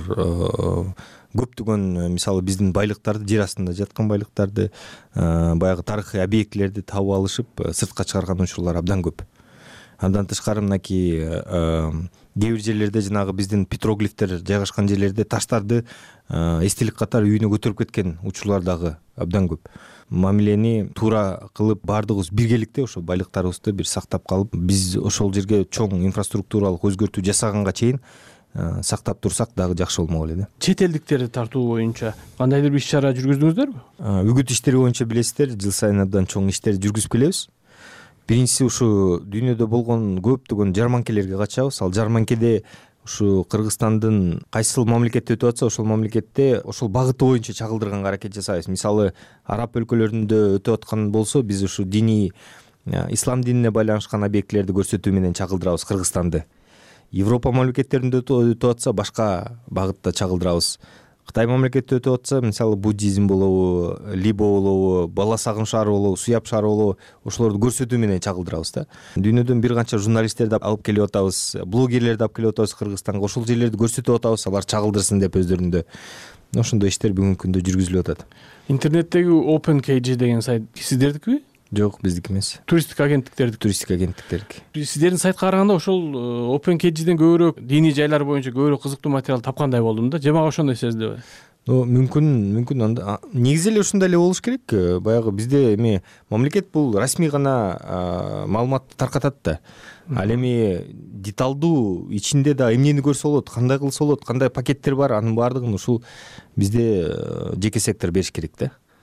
көптөгөн мисалы биздин байлыктарды, жер астында жаткан байлыктарды, баягы тарыхый объектилерди табып алышып, сыртка чыгарган учурлар абдан көп. Андан тышкары мынакей кээ бир жерлерде жанагы биздин петроглифтер жайгашкан жерлерде таштарды эстелик катары үйүнө көтөрүп кеткен учурлар дагы абдан көп. Мамилени туура кылып баардыгыбыз биргеликте ошо байлыктарыбызды бир сактап калып, биз ошол жерге чоң инфраструктуралык өзгөртүү жасаганга чейин сактап турсак дагы жакшы болмок эле да. Чет элдиктерди тартуу боюнча кандайдыр бир иш чара жүргүздүңүздөрбү? Үгүт иштери боюнча билесиздер, жыл сайын абдан чоң иштер жүргүзүп келебиз. Биринчиси ушу дүйнөдө болгон көптөгөн жарманкелерге качабыз. Ал жарманкеде ушу Кыргызстандын кайсыл мамлекетте өтүп атса, ошол мамлекетте ошол багыты боюнча чагылдырганга аракет жасайбыз. Мисалы, араб өлкөлөрүндө өтүп аткан болсо, биз ушу диний ислам динине байланышкан объектилерди көрсөтүү менен чагылдырабыз Кыргызстанды. Европа мамлекеттеринде өтүп атса, башка багытта чагылдырабыз. Кытай мамлекетте өтүп атса, мисалы буддизм болобу, либо болобу, бала сагым шаары болобу, суяп шаары болобу, ошолорду көрсөтүү менен чагылдырабыз да. Дүйнөдөн бир канча журналисттерди алып келип атабыз, блогерлерди алып келип атабыз Кыргызстанга. Ошол жерлерди көрсөтүп атабыз, алар чагылдырсын деп өздөрүндө. Ошондой иштер бүгүнкү күндө жүргүзүлүп атат. Интернеттеги OpenKG деген сайт сиздердикиби? Жок, биздики эмес. Туристтик агенттиктердики. Туристтик агенттиктердики. Сиздердин сайтка караганда ошол OpenKGден көбүрөөк диний жайлар боюнча көбүрөөк кызыктуу материал тапкандай болдум да. Жамаға ошондой сезилеби? Мүмкүн, мүмкүн анда негизи эле ушундай эле болуш керек. Баягы бизде эми мамлекет бул расмий гана маалыматты таркатат да. Ал эми деталдуу ичинде да эмнени көрсө болот, кандай кылса болот, кандай пакеттер бар, анын баардыгын ушул бизде жеке сектор бериш керек да.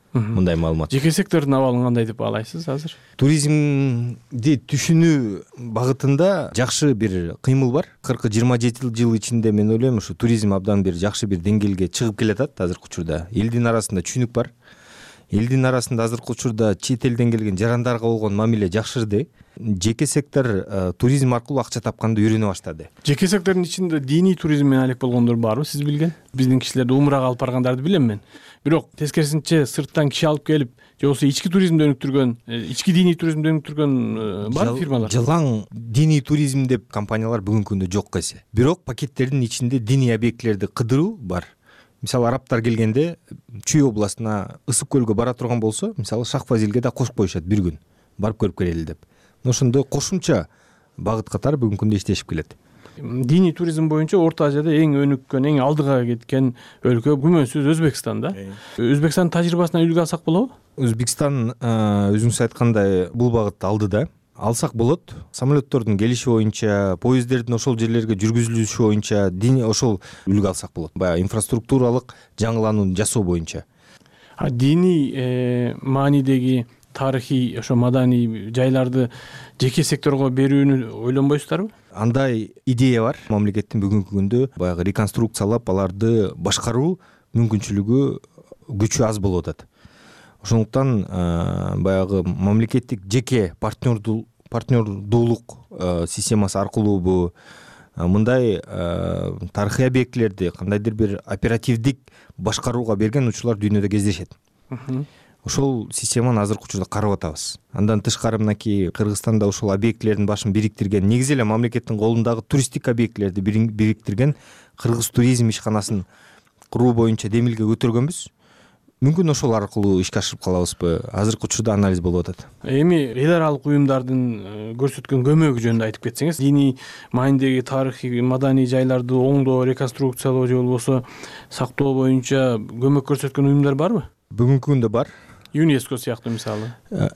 мындай маалымат. Жеке сектордун абалын кандай деп баалайсыз азыр? Туризмди түшүнүү багытында жакшы бир кыймыл бар. кырк жыйырма жети жыл ичинде мен ойлойм ушу туризм абдан бир жакшы бир деңгээлге чыгып келатат азыркы учурда. Элдин арасында түшүнүк бар. Элдин арасында азыркы учурда чет элден келген жарандарга болгон мамиле жакшырды. Жеке сектор туризм аркылуу акча тапканды үйрөнө баштады. Жеке сектордун ичинде диний туризм менен алек болгондор барбы сиз билген? Биздин кишилерди умрага алып баргандарды билем мен. Бирок тескерисинче сырттан киши алып келип, же болбосо ички туризмди өнүктүргөн, ички диний туризмди өнүктүргөн бар фирмалар. Жылаң диний туризм деп компаниялар бүгүнкү күндө жок эсе. Бирок пакеттердин ичинде диний объектилерди кыдыруу бар. Мисалы арабтар келгенде Чүй областына Ысык көлгө бара турган болсо, мисалы Шахфазилге да кошуп коюшат бир күн. Барып көрүп келели деп. Ошондой кошумча багыт катары бүгүнкү күндө иштешип келет. Диний туризм боюнча Орто Азияда эң өнүккөн, эң алдыга кеткен өлкө күмөнсүз Өзбекстан да. Өзбекстандын тажрыйбасынан үлгү алсак болобу? Өзбекстан өзүңүз айткандай бул багытты алдыда. Алсак болот. Самолеттордун келиши боюнча, поезддердин ошол жерлерге жүргүзүлүшү боюнча диний ошол үлгү алсак болот. Баягы инфраструктуралык жаңыланууну жасоо боюнча. А диний маанидеги тарыхый ошо маданий жайларды жеке секторго берүүнү ойлонбойсуздарбы? Андай идея бар. Мамлекеттин бүгүнкү күндө баягы реконструкциялап аларды башкаруу мүмкүнчүлүгү күчү аз болуп атат. Ошондуктан баягы мамлекеттик жеке партнердуулук системасы аркылуубу мындай тарыхый объектилерди кандайдыр бир оперативдик башкарууга берген учурлар дүйнөдө кездешет. Ошол системаны азыркы учурда карап атабыз. Андан тышкары мынакей Кыргызстанда ошол объектилердин башын бириктирген, негизи эле мамлекеттин колундагы туристтик объектилерди бириктирген Кыргыз туризм ишканасын куруу боюнча демилге көтөргөнбүз. Мүмкүн ошол аркылуу ишке ашырып калабызбы? Азыркы учурда анализ болуп атат. Эми эл аралык уюмдардын көрсөткөн көмөгү жөнүндө айтып кетсеңиз, диний маанидеги тарыхый маданий жайларды оңдоо, реконструкциялоо же болбосо сактоо боюнча көмөк көрсөткөн уюмдар барбы? Бүгүнкү күндө бар. ЮНЕСКО сыяктуу мисалы.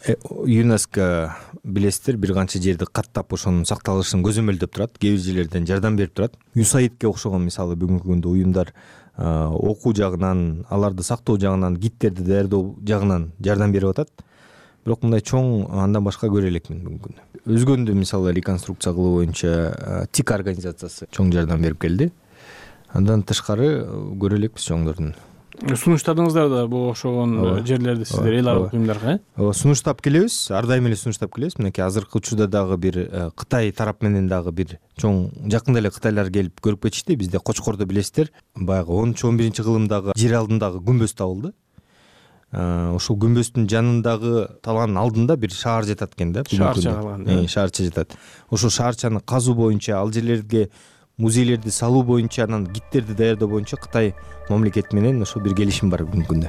ЮНЕСКО билесиздер бир канча жерди каттап ошонун сакталышын көзөмөлдөп турат, кээ бир жерлерден жардам берип турат. ЮСАИДке окшогон мисалы бүгүнкү күндө уюмдар окуу жагынан, аларды сактоо жагынан, гидтерди даярдоо жагынан жардам берип атат. Бирок мындай чоң андан башка көрө элекмин бүгүнкү күндө. Өзгөндө мисалы реконструкция кылуу боюнча ТИК организациясы чоң жардам берип келди. Андан тышкары көрө элекпиз чоңдордун. Сунуштадыңыздар да бул окшогон жерлерди сиздер эл аралык уюмдарга, э? Ооба, сунуштап келебиз, ар дайым эле сунуштап келебиз. Мынакей азыркы учурда дагы бир Кытай тарап менен дагы бир чоң жакында эле кытайлар келип көрүп кетишти. Бизде Кочкордо билесиздер, баягы онунчу он биринчи кылымдагы жер алдындагы күмбөз табылды. Ошол күмбөздүн жанындагы талаанын алдында бир шаар жатат экен да. Шаарча калган. Шаарча жатат. Ошол шаарчаны казуу боюнча, ал жерлерге музейлерди салуу боюнча, анан гидтерди даярдоо боюнча Кытай мамлекети менен ошо бир келишим бар бүгүнкү күндө.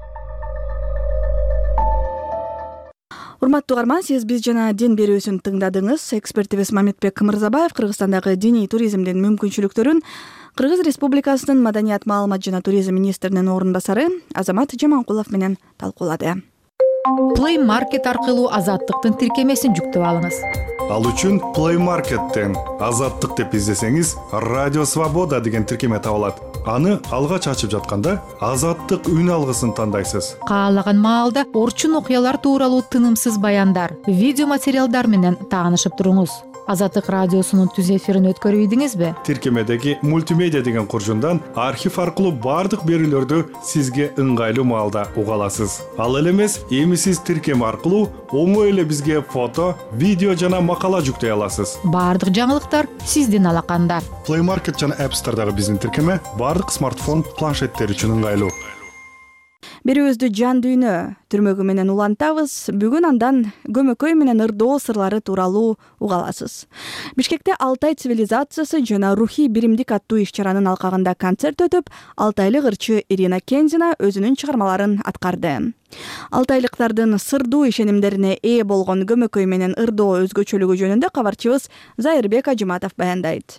Урматтуу угарман, сиз биз жана дин берүүсүн тыңдадыңыз. Экспертибиз Мамитбек Мырзабаев Кыргызстандагы диний туризмдин мүмкүнчүлүктөрүн Кыргыз Республикасынын Маданият, маалымат жана туризм министринин орун басары Азамат Жаманкулов менен талкуулады. Play Market аркылуу Азаттыктын тиркемесин жүктөп алыңыз. Ал үчүн Play Market'тен Азаттык деп издесеңиз, Радио Свобода деген тиркеме табылат. Аны алгач ачып жатканда Азаттык үн алгысын тандайсыз. Каалаган маалда орчун окуялар тууралуу тынымсыз баяндар, видео материалдар менен таанышып туруңуз. Азаттык радиосунун түз эфирин өткөрүп ийдиңизби? Тиркемедеги мультимедиа деген куржундан архив аркылуу бардык берүүлөрдү сизге ыңгайлуу маалда уга аласыз. Ал эле эмес, эми сиз тиркеме аркылуу оңой эле бизге фото, видео жана макала жүктөй аласыз. Бардык жаңылыктар сиздин алаканда. Play Market жана App Store'дагы биздин тиркеме бардык смартфон, планшеттер үчүн ыңгайлуу. Берүүбүздү жан дүйнө түрмөгү менен улантабыз. Бүгүн андан көмөкөй менен ырдоо сырлары тууралуу уга аласыз. Бишкекте Алтай цивилизациясы жана рухий биримдик аттуу иш-чаранын алкагында концерт өтүп, алтайлык ырчы Ирина Кензина өзүнүн чыгармаларын аткарды. Алтайлыктардын сырдуу ишенимдерине ээ болгон көмөкөй менен ырдоо өзгөчөлүгү жөнүндө кабарчыбыз Зайырбек Ажыматов баяндайт.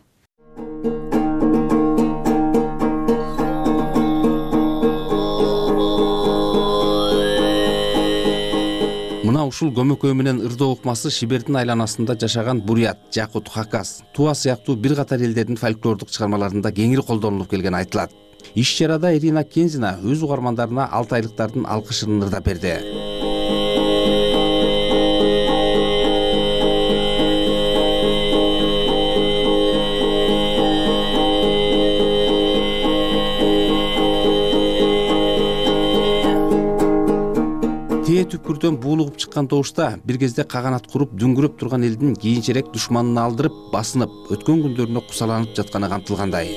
Мына ушул көмөкөй менен ырдоо укмасы Шибердин айланасында жашаган бурят, жакут, хакас, туа сыяктуу бир катар элдердин фольклордук чыгармаларында кеңири колдонулуп келгени айтылат. Иш чарада Ирина Кензина өз угармандарына алтайлыктардын алкышын ырдап берди. Тээ түпкүрдөн буулугуп чыккан добушта бир кезде каганат куруп дүңгүрөп турган элдин кийинчерээк душманын алдырып, басынып, өткөн күндөрүнө кусаланып жатканы камтылгандай.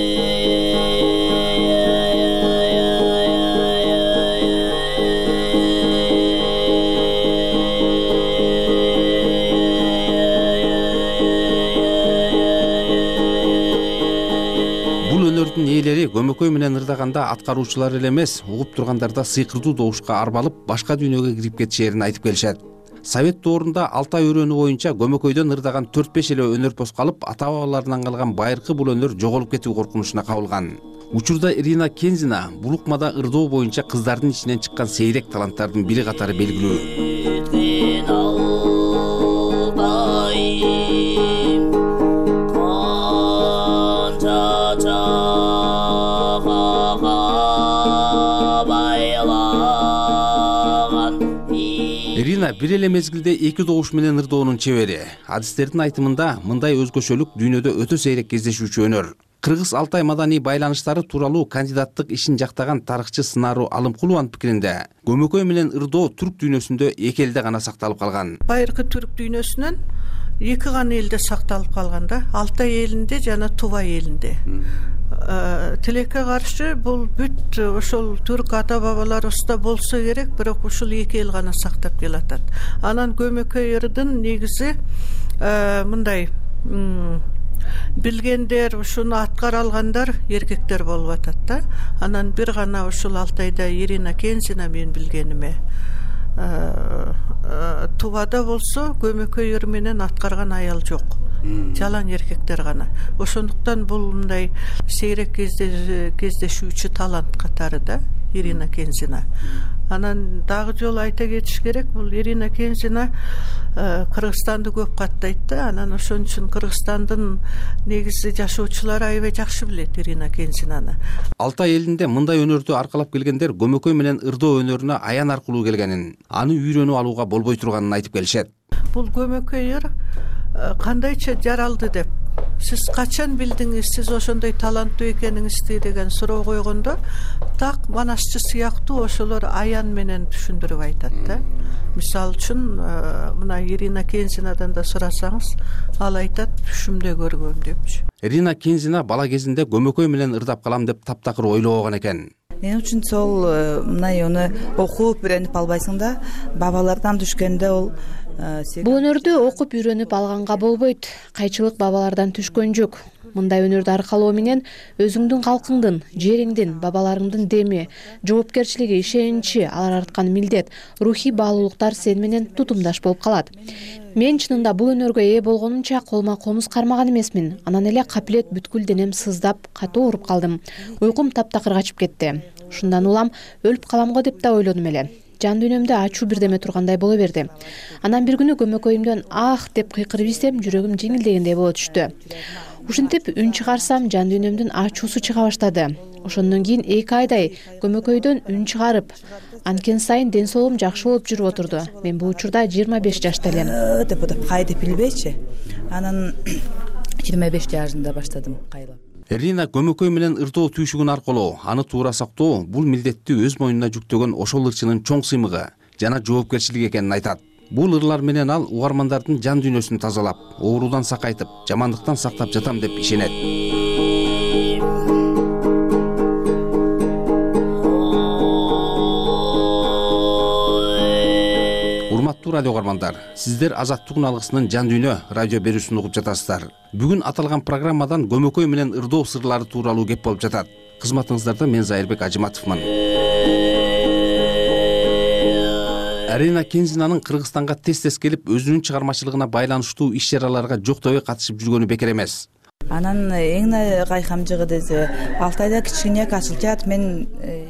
Өнөрдүн ээлери көмөкөй менен ырдаганда аткаруучулар эле эмес, угуп тургандарда сыйкырдуу добушка арбалып, башка дүйнөгө кирип кетишээрин айтып келишет. Совет доорунда Алтай өрөөнү боюнча көмөкөйдөн ырдаган төрт беш эле өнөрпоз калып, ата-бабаларынан калган байыркы бул өнөр жоголуп кетүү коркунучуна кабылган. Учурда Ирина Кензина бул укмада ырдоо боюнча кыздардын ичинен чыккан сейрек таланттардын бири катары белгилүү. Ирина бир эле мезгилде эки добуш менен ырдоонун чебери. Адистердин айтымында мындай өзгөчөлүк дүйнөдө өтө сейрек кездешүүчү өнөр. Кыргыз Алтай маданий байланыштары тууралуу кандидаттык ишин жактаган тарыхчы Сынару Алымкулованын пикиринде, көмөкөй менен ырдоо түрк дүйнөсүндө эки элде гана сакталып калган. Байыркы түрк дүйнөсүнөн эки гана элде сакталып калган да, Алтай элинде жана Тува элинде. Тилекке каршы бул бүт ошол түрк ата бабаларыбызда болсо керек, бирок ушул эки эл гана сактап келатат. Анан көмөкөй ырдын негизи мындай билгендер, ушуну аткара алгандар эркектер болуп атат да. Анан бир гана ушул Алтайда Ирина Кензина мен билгениме. Тувада болсо көмөкөй ыр менен аткарган аял жок. Жалаң эркектер гана. Ошондуктан бул мындай сейрек кездешүүчү талант катары да Ирина Кензина. Анан дагы жолу айта кетиш керек, бул Ирина Кензина Кыргызстанды көп каттайт да. Анан ошон үчүн Кыргызстандын негизи жашоочулары аябай жакшы билет Ирина Кензинаны. Алтай элинде мындай өнөрдү аркалап келгендер көмөкөй менен ырдоо өнөрүнө аян аркылуу келгенин, аны үйрөнүп алууга болбой турганын айтып келишет. Бул көмөкөй ыр кандайча жаралды деп, сиз качан билдиңиз, сиз ошондой таланттуу экениңизди деген суроо койгондо, так манасчы сыяктуу ошолор аян менен түшүндүрүп айтат да. Мисалы үчүн мына Ирина Кензинадан да сурасаңыз, ал айтат түшүмдө көргөм депчи. Ирина Кензина бала кезинде көмөкөй менен ырдап калам деп таптакыр ойлобогон экен. Мен үчүн сол мындай оны окуп үйрөнүп албайсың да, бабалардан түшкөндө ол бул өнөрдү окуп үйрөнүп алганга болбойт. Кайчылык бабалардан түшкөн жок. Мындай өнөрдү аркалоо менен өзүңдүн калкыңдын, жериңдин, бабаларыңдын деми, жоопкерчилиги, ишеничи, алар арткан милдет, рухий баалуулуктар сен менен тутумдаш болуп калат. Мен чынында бул өнөргө ээ болгонумча колума комуз кармаган эмесмин. Анан эле капилет бүткүл денем сыздап, катуу ооруп калдым. Уйкум таптакыр качып кетти. Ушундан улам өлүп калам го деп да ойлодум эле. Жан дүйнөмдө ачуу бирдеме тургандай боло берди. Анан бир күнү көмөкөйүмдөн ах деп кыйкырып ийсем, жүрөгүм жеңилдегендей боло түштү. Ушинтип үн чыгарсам, жан дүйнөмдүн ачуусу чыга баштады. Ошондон кийин эки айдай көмөкөйдөн үн чыгарып, анткени сайын ден соолугум жакшы болуп жүрүп отурду. Мен бул учурда жыйырма беш жашта элем. Деп деп кайдып билбейчи. Анан жыйырма беш жашында баштадым кайлап. Ирина көмөкөй менен ырдоо түйшүгүн аркылоо, аны туура сактоо бул милдетти өз мойнуна жүктөгөн ошол ырчынын чоң сыймыгы жана жоопкерчилиги экенин айтат. Бул ырлар менен ал угармандардын жан дүйнөсүн тазалап, оорудан сакайтып, жамандыктан сактап жатам деп ишенет. Урматтуу радио угармандар, сиздер Азаттыктын алгысынын жан дүйнө радио берүүсүн угуп жатасыздар. Бүгүн аталган программадан көмөкөй менен ырдоо сырлары тууралуу кеп болуп жатат. Кызматыңыздарда мен Зайырбек Ажыматовмун. Ирина Кензинанын Кыргызстанга тез-тез келип, өзүнүн чыгармачылыгына байланыштуу иш-чараларга жоктобой катышып жүргөнү бекер эмес. Анан эң кайхамжыгы дезе Алтайда кичине ачылчат. Мен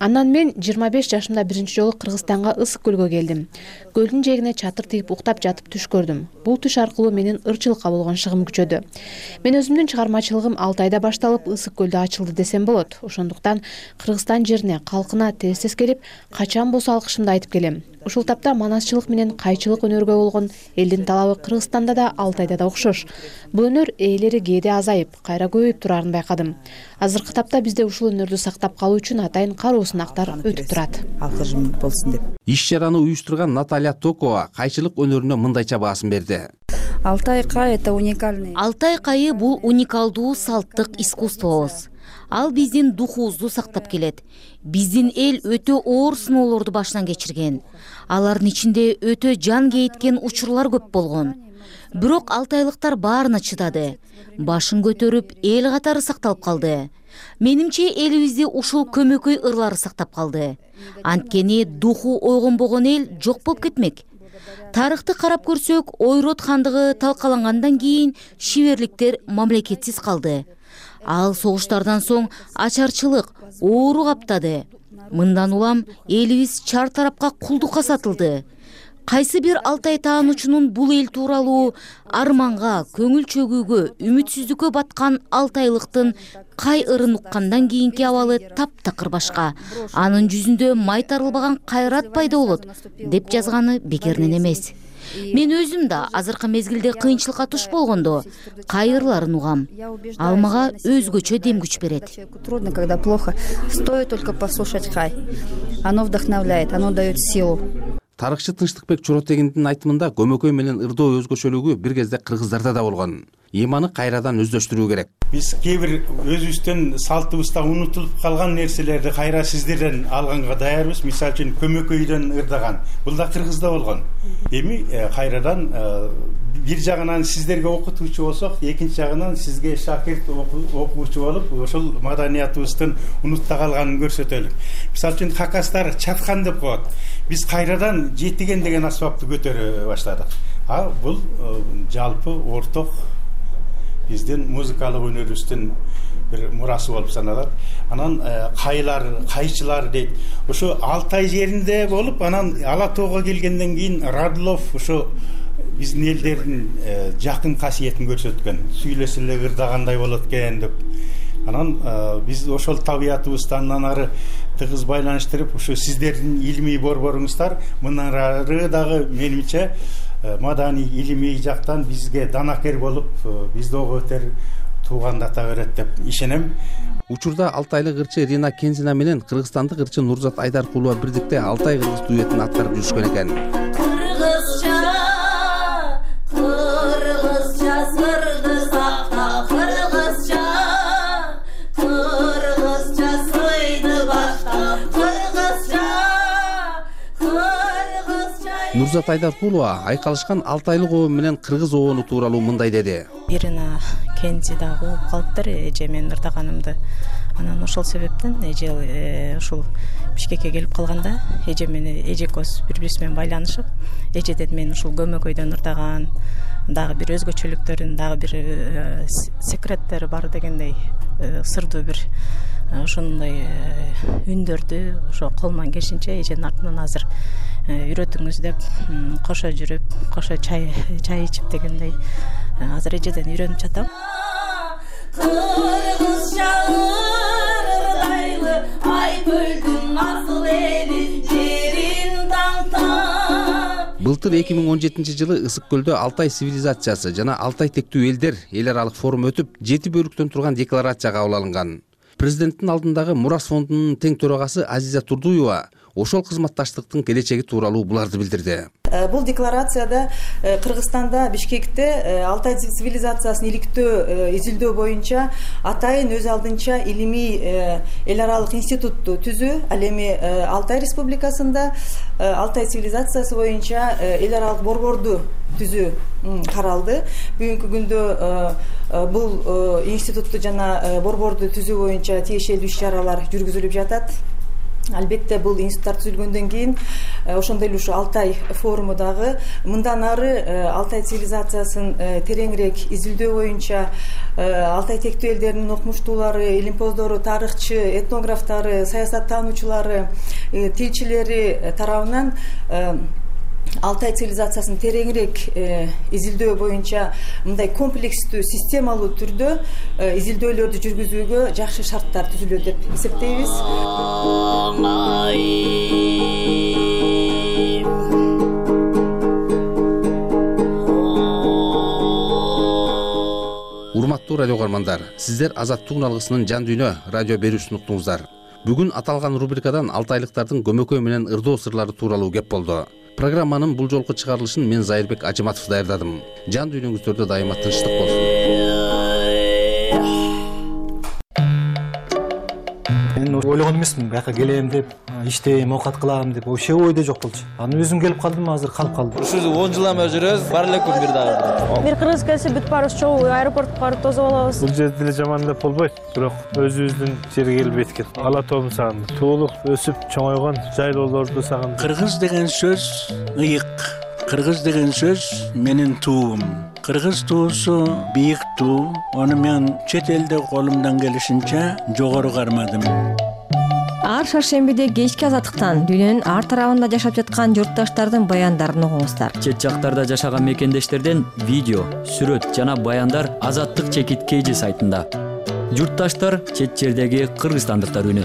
Андан мен жыйырма беш жашымда биринчи жолу Кыргызстанга Ысык көлгө келдим. Көлдүн жээгине чатыр тигип уктап жатып түш көрдүм. Бул түш аркылуу менин ырчылыкка болгон шыгым күчөдү. Мен өзүмдүн чыгармачылыгым Алтайда башталып Ысык көлдө ачылды десем болот. Ошондуктан Кыргызстан жерине, калкына тез-тез келип, качан болсо алкышымды айтып келем. Ушул тапта манасчылык менен кайчылык өнөргө болгон элдин талабы Кыргызстанда да Алтайда да окшош. Бул өнөр ээлери кээде азайып, кайра көбөйүп турарын байкадым. Азыркы тапта бизде ушул өнөрдү сактап калуу үчүн атайын кароо сынактар өтүп турат. Алкыжым болсун деп. Иш чараны уюштурган Наталья Токова кайчылык өнөрүнө мындайча баасын берди. Алтай кайы это уникальный. Алтай кайы бул уникалдуу салттык искусствобуз. Ал биздин духубузду сактап келет. Биздин эл өтө оор сыноолорду башынан кечирген. Алардын ичинде өтө жан кейиткен учурлар көп болгон. Бирок алтайлыктар баарына чыдады. Башын көтөрүп, эл катары сакталып калды. Менимче элибизди ушул көмөкөй ырлары сактап калды. Анткени духу ойгонбогон эл жок болуп кетмек. Тарыхты карап көрсөк, Ойрот хандыгы талкалангандан кийин шиберликтер мамлекетсиз калды. Ал согуштардан соң ачарчылык, оору каптады. Мындан улам элибиз чар тарапка кулдукка сатылды. Кайсы бир Алтай таануучунун бул эл тууралуу арманга, көңүл чөгүүгө, үмүтсүздүккө баткан алтайлыктын кай ырын уккандан кийинки абалы таптакыр башка. Анын жүзүндө май тарылбаган кайрат пайда болот, деп жазганы бекеринен эмес. Мен өзүм да азыркы мезгилде кыйынчылыкка туш болгондо кайырларын угам. Ал мага өзгөчө дем күч берет. Трудно, когда плохо. Стоит только послушать кай. Оно вдохновляет, оно дает силу. Тарыхчы Тынчтыкбек Чоротегиндин айтымында көмөкөй менен ырдоо өзгөчөлүгү бир кезде кыргыздарда да болгон. Эми кайрадан өздөштүрүү керек. Биз кээ бир өзүбүздүн салтыбызда унутулуп калган нерселерди кайра сиздерден алганга даярбыз. Мисалы үчүн көмөкөйдөн ырдаган. Бул да Кыргызда болгон. Эми кайрадан бир жагынан сиздерге окутуучу болсок, экинчи жагынан сизге шакирт окуучу болуп, ошол маданиятыбыздын унутта калганын көрсөтөлүк. Мисалы үчүн хакастар чаткан деп коет. Биз кайрадан жетиген деген аспапты көтөрө баштадык. А бул жалпы орток биздин музыкалык өнөрүбүздүн бир мурасы болуп саналат. Анан кайлар, кайчылар дейт. Ошо Алтай жеринде болуп, анан Ала тоого келгенден кийин Радлов ошо биздин элдердин жакын касиетин көрсөткөн. Сүйлөсө эле ырдагандай болот экен деп. Анан биз ошол табиятыбызды андан ары тыгыз байланыштырып, ошо сиздердин илимий борборуңуздар мындан ары дагы менимче мадани илимий жактан бизге данакер болуп, бизди ого өтөр туугандата берет деп ишенем. Учурда алтайлык ырчы Рина Кензина менен кыргызстандык ырчы Нурзат Айдаркулова бирдикте Алтай кыргыз дуэтин аткарып жүрүшкөн экен. Кыргызча, кыргызча сырды сакта, кыргызча, кыргызча сыйды башта, кыргызча, кыргызча. Нурзат Айдаркулова айкалышкан алтайлык обо менен кыргыз обону тууралуу мындай деди. Ирина Кензи дагы угуп калыптыр эже менин ырдаганымды. Анан ошол себептен эже ушул Бишкекке келип калганда эже менен эже экөөбүз бири бирибиз менен байланышып, эжеден мен ушул көмөкөйдөн ырдаган дагы бир өзгөчөлүктөрүн, дагы бир секреттери бар дегендей сырдуу бир ошондой үндөрдү ошо колуман келишинче эженин артынан азыр үйрөтүңүз деп кошо жүрүп, кошо чай чай ичип дегендей азыр эжеден үйрөнүп жатам. Кыргызча ырдайлы ай көлдүн асыл эли жерин таңтап. Былтыр эки миң он жетинчи жылы Ысык көлдө Алтай цивилизациясы жана Алтай тектүү элдер эл аралык форум өтүп, жети бөлүктөн турган декларация кабыл алынган. Президенттин алдындагы Мурас фондунун тең төрагасы Азиза Турдуева ошол кызматташтыктын келечеги тууралуу буларды билдирди. Бул декларацияда Кыргызстанда Бишкекте Алтай цивилизациясын иликтөө изилдөө боюнча атайын өз алдынча илимий эл аралык институтту түзүү, ал эми Алтай Республикасында Алтай цивилизациясы боюнча эл аралык борборду түзүү каралды. Бүгүнкү күндө бул институтту жана борборду түзүү боюнча тиешелүү иш чаралар жүргүзүлүп жатат. албетте бул институттар түзүлгөндөн кийин ошондой эле ушу Алтай форуму дагы мындан ары Алтай цивилизациясын тереңирээк изилдөө боюнча Алтай тектүү элдеринин окумуштуулары, илимпоздору, тарыхчы, этнографтары, саясаттануучулары, тилчилери тарабынан Алтай цивилизациясын тереңирээк изилдөө боюнча мындай комплекстүү, системалуу түрдө изилдөөлөрдү жүргүзүүгө жакшы шарттар түзүлөт деп эсептейбиз. Урматтуу радио көрөрмандар, сиздер Азаттык алгысынын жан дүйнө радио берүүсүн уктуңуздар. Бүгүн аталган рубрикадан алтайлыктардын көмөкөй менен ырдоо сырлары тууралуу кеп болду. Программанын бул жолку чыгарылышын мен Зайырбек Ажыматов даярдадым. Жан дүйнөңүздөрдө дайыма тынчтык болсун. Мен ойлогон эмесмин, бияка келем деп, иштейм, оокат кылам деп, вообще ойдо жок болчу. Анан өзүм келип калдым, азыр калып калдым. Ушул он жыл эме жүрөбүз, бар эле күн бир дагы. Бир кыргыз келсе бүт баарыбыз чогуу аэропортко барып тосуп алабыз. Бул жерде деле жаман деп болбойт, бирок өзүбүздүн жерге келбейт экен. Ала тообун сагындым. Туулуп, өсүп, чоңойгон жайлоолорду сагындым. Кыргыз деген сөз ыйык. Кыргыз деген сөз менин туум. Кыргыз туусу бийик туу. Аны мен чет элде колумдан келишинче жогору кармадым. Ар шаршембиде кечки азаттыктан дүйнөнүн ар тарабында жашап жаткан журтташтардын баяндарын угуңуздар. Чет жактарда жашаган мекендештерден видео, сүрөт жана баяндар Азаттык чекит кейжи сайтында. Журтташтар чет жердеги кыргызстандыктар үнү.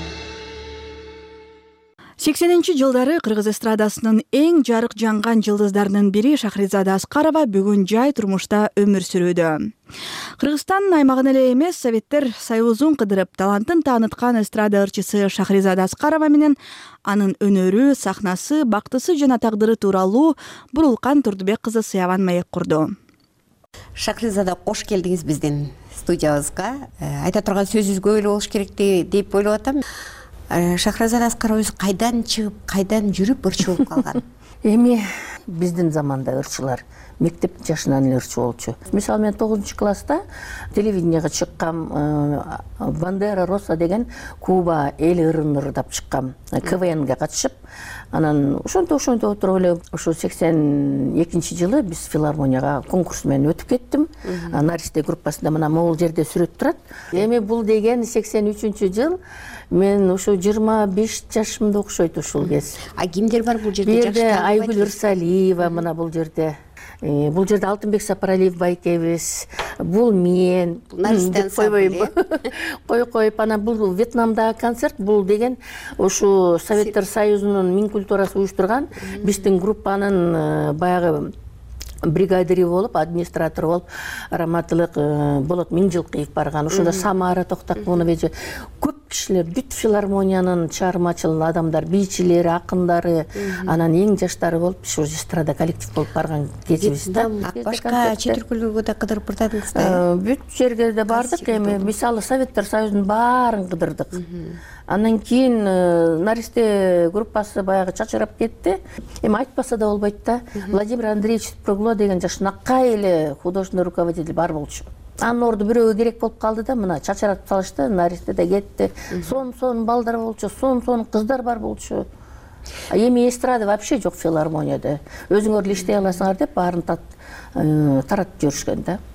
сексенинчи жылдары кыргыз эстрадасынын эң жарык жанган жылдыздарынын бири Шахризада Аскарова бүгүн жай турмушта өмүр сүрүүдө. Кыргызстан аймагын эле эмес, Советтер Союзун кыдырып, талантын тааныткан эстрада ырчысы Шахризада Аскарова менен анын өнөрү, сахнасы, бактысы жана тагдыры тууралуу Бурулкан Турдубек кызы Сыябан маек курду. Шахризада, кош келдиңиз биздин студиябызга. Айта турган сөзүбүз көп эле болуш керек деп ойлоп атам. Шахризада Аскарова өзү кайдан чыгып, кайдан жүрүп ырчы болуп калган? Эми биздин заманда ырчылар мектеп жашынан эле ырчы болчу. Мисалы мен тогузунчу класста телевиденияга чыккам, Бандера Роса деген Куба эл ырын ырдап чыккам, КВНге катышып, анан ошонто ошонто отуруп эле ошо сексен экинчи жылы биз филармонияга конкурс менен өтүп кеттим. Наристе группасында мына могул жерде сүрөт турат. Эми бул деген сексен үчүнчү жыл, мен ошо жыйырма беш жашымда окшойт ушул кез. А кимдер бар бул жерде? Бул жерде Айгүл Ырсалиева, мына бул жерде. Бул жерде Алтынбек Сапаралиев байкебиз, бул мен, деп койбойм. Кой коюп, анан бул Вьетнамдагы концерт, бул деген ошо Советтер Союзунун миң культурасы уюштурган биздин группанын баягы бригадири болуп, администратор болуп, раматылык Болот Миңжилкиев барган. Ошондо Самара Токтокмунович, көп кишилер, бүт филармониянын чыгармачыл адамдар, бийчилери, акындары, анан эң жаштары болуп, ошо эстрада коллектив болуп барган кезибиз да. Башка чет өлкөлөргө да кыдырып бардыңыз да? Бүт жерге да бардык. Эми мисалы Советтер Союзунун баарын кыдырдык. Андан кийин Наристе группасы баягы чачырап кетти. Эми айтпаса да болбойт да. Владимир Андреевич Прогло деген жашынакай эле художественный руководитель бар болчу. Анын орду бирөөгө керек болуп калды да, мына чачыратып салышты, Наристе да кетти. Сон-сон балдар болчу, сон-сон кыздар бар болчу. Эми эстрада вообще жок филармонияда. Өзүңөр эле иштей аласыңар деп баарын таратып жүрүшкөн да.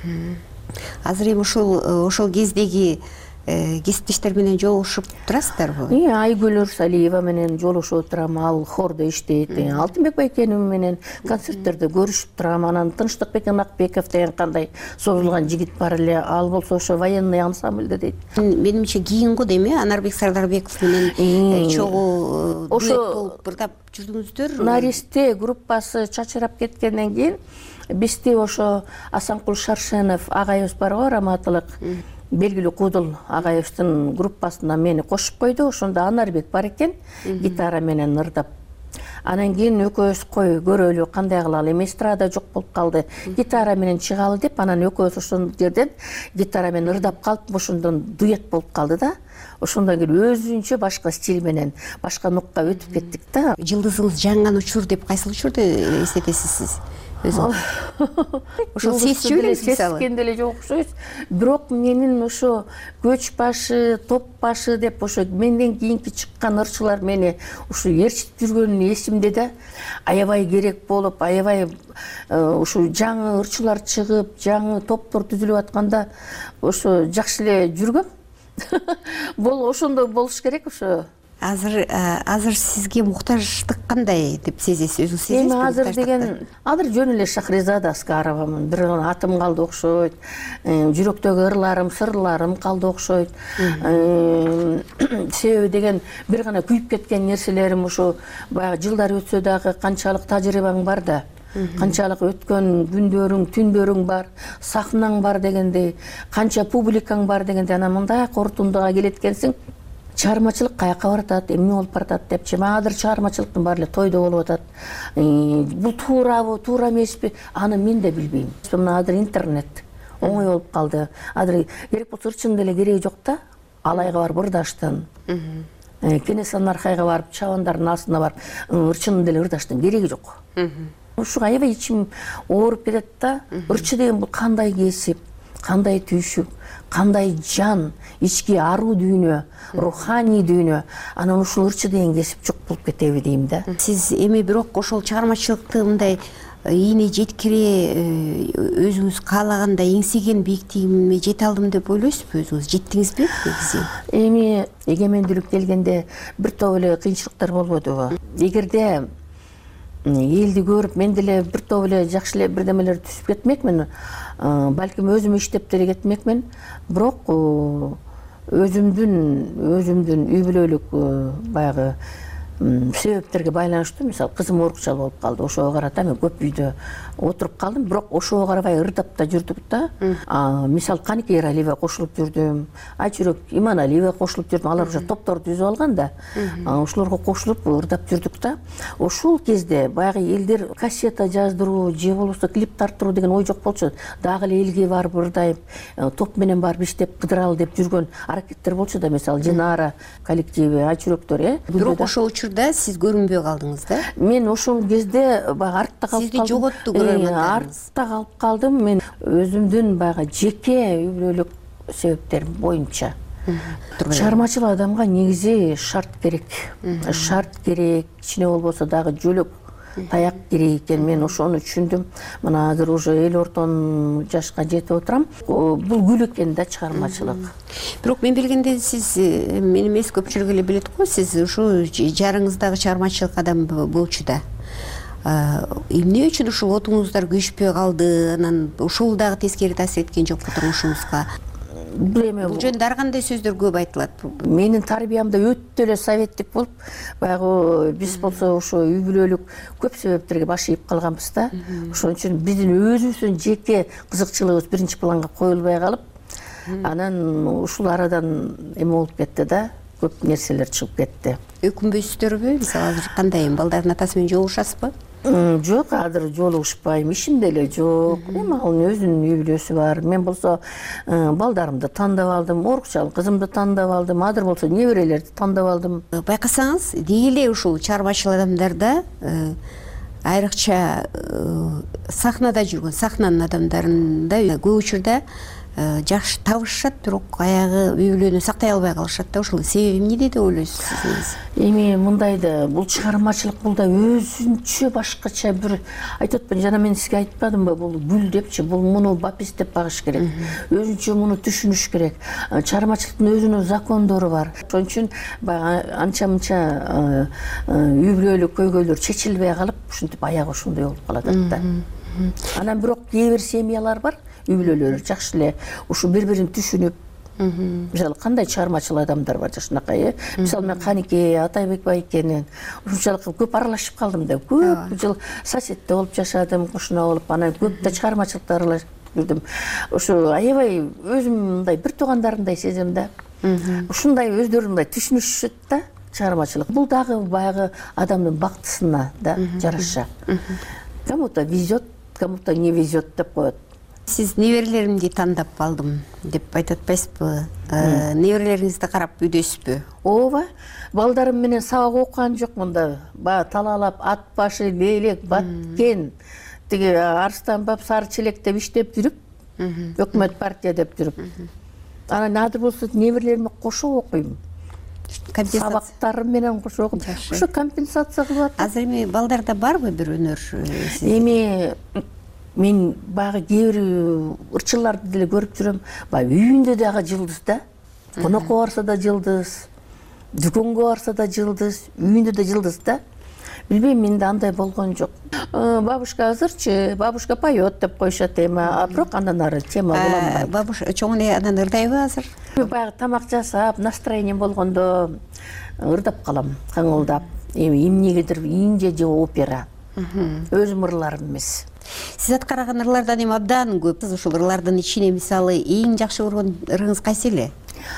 Азыр эми ушул ошол кездеги кесиптештер менен жолугушуп турасыздарбы? Ии, Айгүл Ырсалиева менен жолугушуп турам, ал хордо иштейт. Алтынбек байкеним менен концерттерде көрүшүп турам. Анан Тынчтыкбек Макбеков деген кандай созулган жигит бар эле, ал болсо ошо военный ансамбльде дейт. Менимче кийин го дейм, Анарбек Сардарбеков менен чогуу дуэт болуп ырдап жүрдүңүздөр. Наристе группасы чачырап кеткенден кийин бизди ошо Асанкул Шаршенов агайыбыз бар го, раматылык белгилүү Кудул агайыбыздын группасына мени кошуп койду. Ошондо Анарбек бар экен, гитара менен ырдап. Анан кийин экөөбүз кой көрөлү, кандай кылалы, эми эстрада жок болуп калды, гитара менен чыгалы деп, анан экөөбүз ошол жерден гитара менен ырдап калып, ошондон дуэт болуп калды да. Ошондон кийин өзүнчө башка стиль менен, башка нукка өтүп кеттик да. Жылдызыңыз жанган учур деп кайсыл учурду эстетесиз сиз? ошол сезчү элеңиз мисалы? Сезген деле жок окшойт. Бирок менин ошо көч башы, топ башы деп ошо менден кийинки чыккан ырчылар мени ушу ээрчитип жүргөнүн эсимде да. Аябай керек болуп, аябай ушу жаңы ырчылар чыгып, жаңы топтор түзүлүп атканда ошо жакшы эле жүргөм. Бул ошондой болуш керек ошо. Азыр азыр сизге муктаждык кандай деп сезесиз? Өзүңүз сезесизби? Эми азыр деген азыр жөн эле Шахризада Аскаровамын. Бир гана атым калды окшойт. Жүрөктөгү ырларым, сырларым калды окшойт. Себеби деген бир гана күйүп кеткен нерселерим ушу баягы жылдар өтсө дагы канчалык тажрыйбаң бар да. Канчалык өткөн күндөрүң, түндөрүң бар, сахнаң бар дегендей, канча публикаң бар дегендей, анан мындай корутундуга келет экенсиң. Чыгармачылык каяка баратат, эмне болуп баратат депчи. Азыр чыгармачылыктын баары эле тойдо болуп атат. Бул туурабы, туура эмеспи? Аны мен да билбейм. Мына азыр интернет оңой болуп калды. Азыр керек болсо ырчынын деле кереги жок да. Алайга барып ырдаштын. Кенесанын аркайга барып, чабандардын астына барып, ырчынын деле ырдаштын кереги жок. Ушуга аябай ичим ооруп кетет да. Ырчы деген бул кандай кесип, кандай түйшүк, кандай жан, ички аруу дүйнө, руханий дүйнө. Анан ушул ырчы деген кесип жок болуп кетеби дейм да. Сиз эми бирок ошол чыгармачылыкты мындай ийне жеткире өзүңүз каалагандай эңсеген бийиктигиме жете алдым деп ойлойсузбу? Өзүңүз жеттиңизби негизи? Эми эгемендүүлүк келгенде бир топ эле кыйынчылыктар болбодубу? Эгерде элди көрүп мен деле бир топ эле жакшы эле бирдемелер түзүп кетмекмин, балким өзүм иштеп деле кетмекмин, бирок өзүмдүн өзүмдүн үй бүлөлүк баягы себептерге байланыштуу, мисалы кызым оорукчал болуп калды, ошого карата мен көп үйдө отуруп калдым, бирок ошого карабай ырдап да жүрдүк да. Мисалы Каникей Эралиева кошулуп жүрдүм, Айчүрөк Иманалиева кошулуп жүрдүм, алар уже топтор түзүп алган да. Ошолорго кошулуп ырдап жүрдүк да. Ошол кезде баягы элдер кассета жаздыруу же болбосо клип тарттыруу деген ой жок болчу. Дагы эле элге барып ырдайып, топ менен барып иштеп кыдыралы деп жүргөн аракеттер болчу да, мисалы Жинара коллективи, Айчүрөктөр, э. Бирок ошол учурда сиз көрүнбөй калдыңыз да? Мен ошол кезде баягы артта калып калдым. Сизди жоготту көрөрмандарыңыз. Артта калып калдым. Мен өзүмдүн баягы жеке үй бүлөлүк себептерим боюнча. Чыгармачыл адамга негизи шарт керек. Шарт керек, кичине болбосо дагы жөлөк таяк керек экен. Мен ошону түшүндүм. Мына азыр уже эл ортон жашка жетип отурам. Бул гүл экен да чыгармачылык. Бирок мен билгенде сиз, мен эмес көпчүлүк эле билет го, сиз ушу жарыңыздагы чыгармачылык адам болчу да. Эмне үчүн ушул отуңуздар күйүшпөй калды? Анан ушул дагы тескери таасир эткен жокпу турмушуңузга? Бул жөнүндө ар кандай сөздөр көп айтылат. Менин тарбиямда өтө эле советтик болуп, баягы биз болсо ошо үй бүлөлүк көп себептерге баш ийип калганбыз да. Ошон үчүн биздин өзүбүздүн жеке кызыкчылыгыбыз биринчи планга коюлбай калып, анан ушул арадан эме болуп кетти да. Көп нерселер чыгып кетти. Өкүнбөйсүздөрбү? Мисалы азыр кандай, балдардын атасы менен жолугушасызбы? Жок, азыр жолугушпайм, ишим деле жок. Эми анын өзүнүн үй бүлөсү бар. Мен болсо балдарымды тандап алдым, оорукчал кызымды тандап алдым, азыр болсо неберелерди тандап алдым. Байкасаңыз, деги эле ушул чыгармачыл адамдарда айрыкча сахнада жүргөн, сахнанын адамдарында көп учурда жакшы табышышат, бирок аягы үй бүлөнү сактай албай калышат да. Ошол себеби эмнеде деп ойлойсуз? Эми мындай да, бул чыгармачылык бул да өзүнчө башкача бир, айтып атпаймынбы, жана мен сизге айтпадымбы, бул гүл депчи, бул муну бапистеп багыш керек. Өзүнчө муну түшүнүш керек. Чыгармачылыктын өзүнүн закондору бар. Ошон үчүн баягы анча-мынча үй бүлөлүк көйгөйлөр чечилбей калып, ушинтип аягы ошондой болуп калат да. Анан бирок кээ бир семьялар бар, үй бүлөлөр жакшы эле ушу бири-бирин түшүнүп, мисалы кандай чыгармачыл адамдар бар жакшынакай, э. Мисалы мен Каникей Атайбек байкенин ушунчалык көп аралашып калдым да. Көп жыл соседте болуп жашадым, кошуна болуп, анан көп да чыгармачылыкта аралашып жүрдүм. Ошо аябай өзүм мындай бир туугандарымдай сезем да. Ушундай өздөрү мындай түшүнүшөт да чыгармачылык. Бул дагы баягы адамдын бактысына да жараша. Кому-то везет, кому-то не везет деп коет. Сиз неберелеримди тандап алдым деп айтып атпайсызбы? Неберелериңизди карап үйдөсүзбү? Ооба, балдарым менен сабак окуган жокмун да. Баягы талаалап ат башы, лелек, баткен, тиги Арыстан баб Сары Челек деп иштеп жүрүп, өкмөт партия деп жүрүп, анан надыр болсо неберлериме кошо окуйм. Сабактарым менен кошо окуп, ошо компенсация кылып атат. Азыр эми балдарда барбы бир өнөр? Эми мен баягы кээ бир ырчыларды деле көрүп жүрөм. Баягы үйүндө дагы жылдыз да. Конокко барса да жылдыз, дүкөнгө барса да жылдыз, үйүндө да жылдыз да. Билбейм, менде андай болгон жок. Бабушка азырчы, бабушка поет деп коюшат эми, а бирок андан ары тема уланбайт. Бабушка чоң эле анан ырдайбы азыр? Баягы тамак жасап, настроение болгондо ырдап калам, каңылдап. Эми эмнегедир инже же опера. Өзүм ырларым эмес. Сиз аткарган ырлардан эми абдан көп. Ушул ырлардын ичине мисалы эң жакшы көргөн ырыңыз кайсы эле?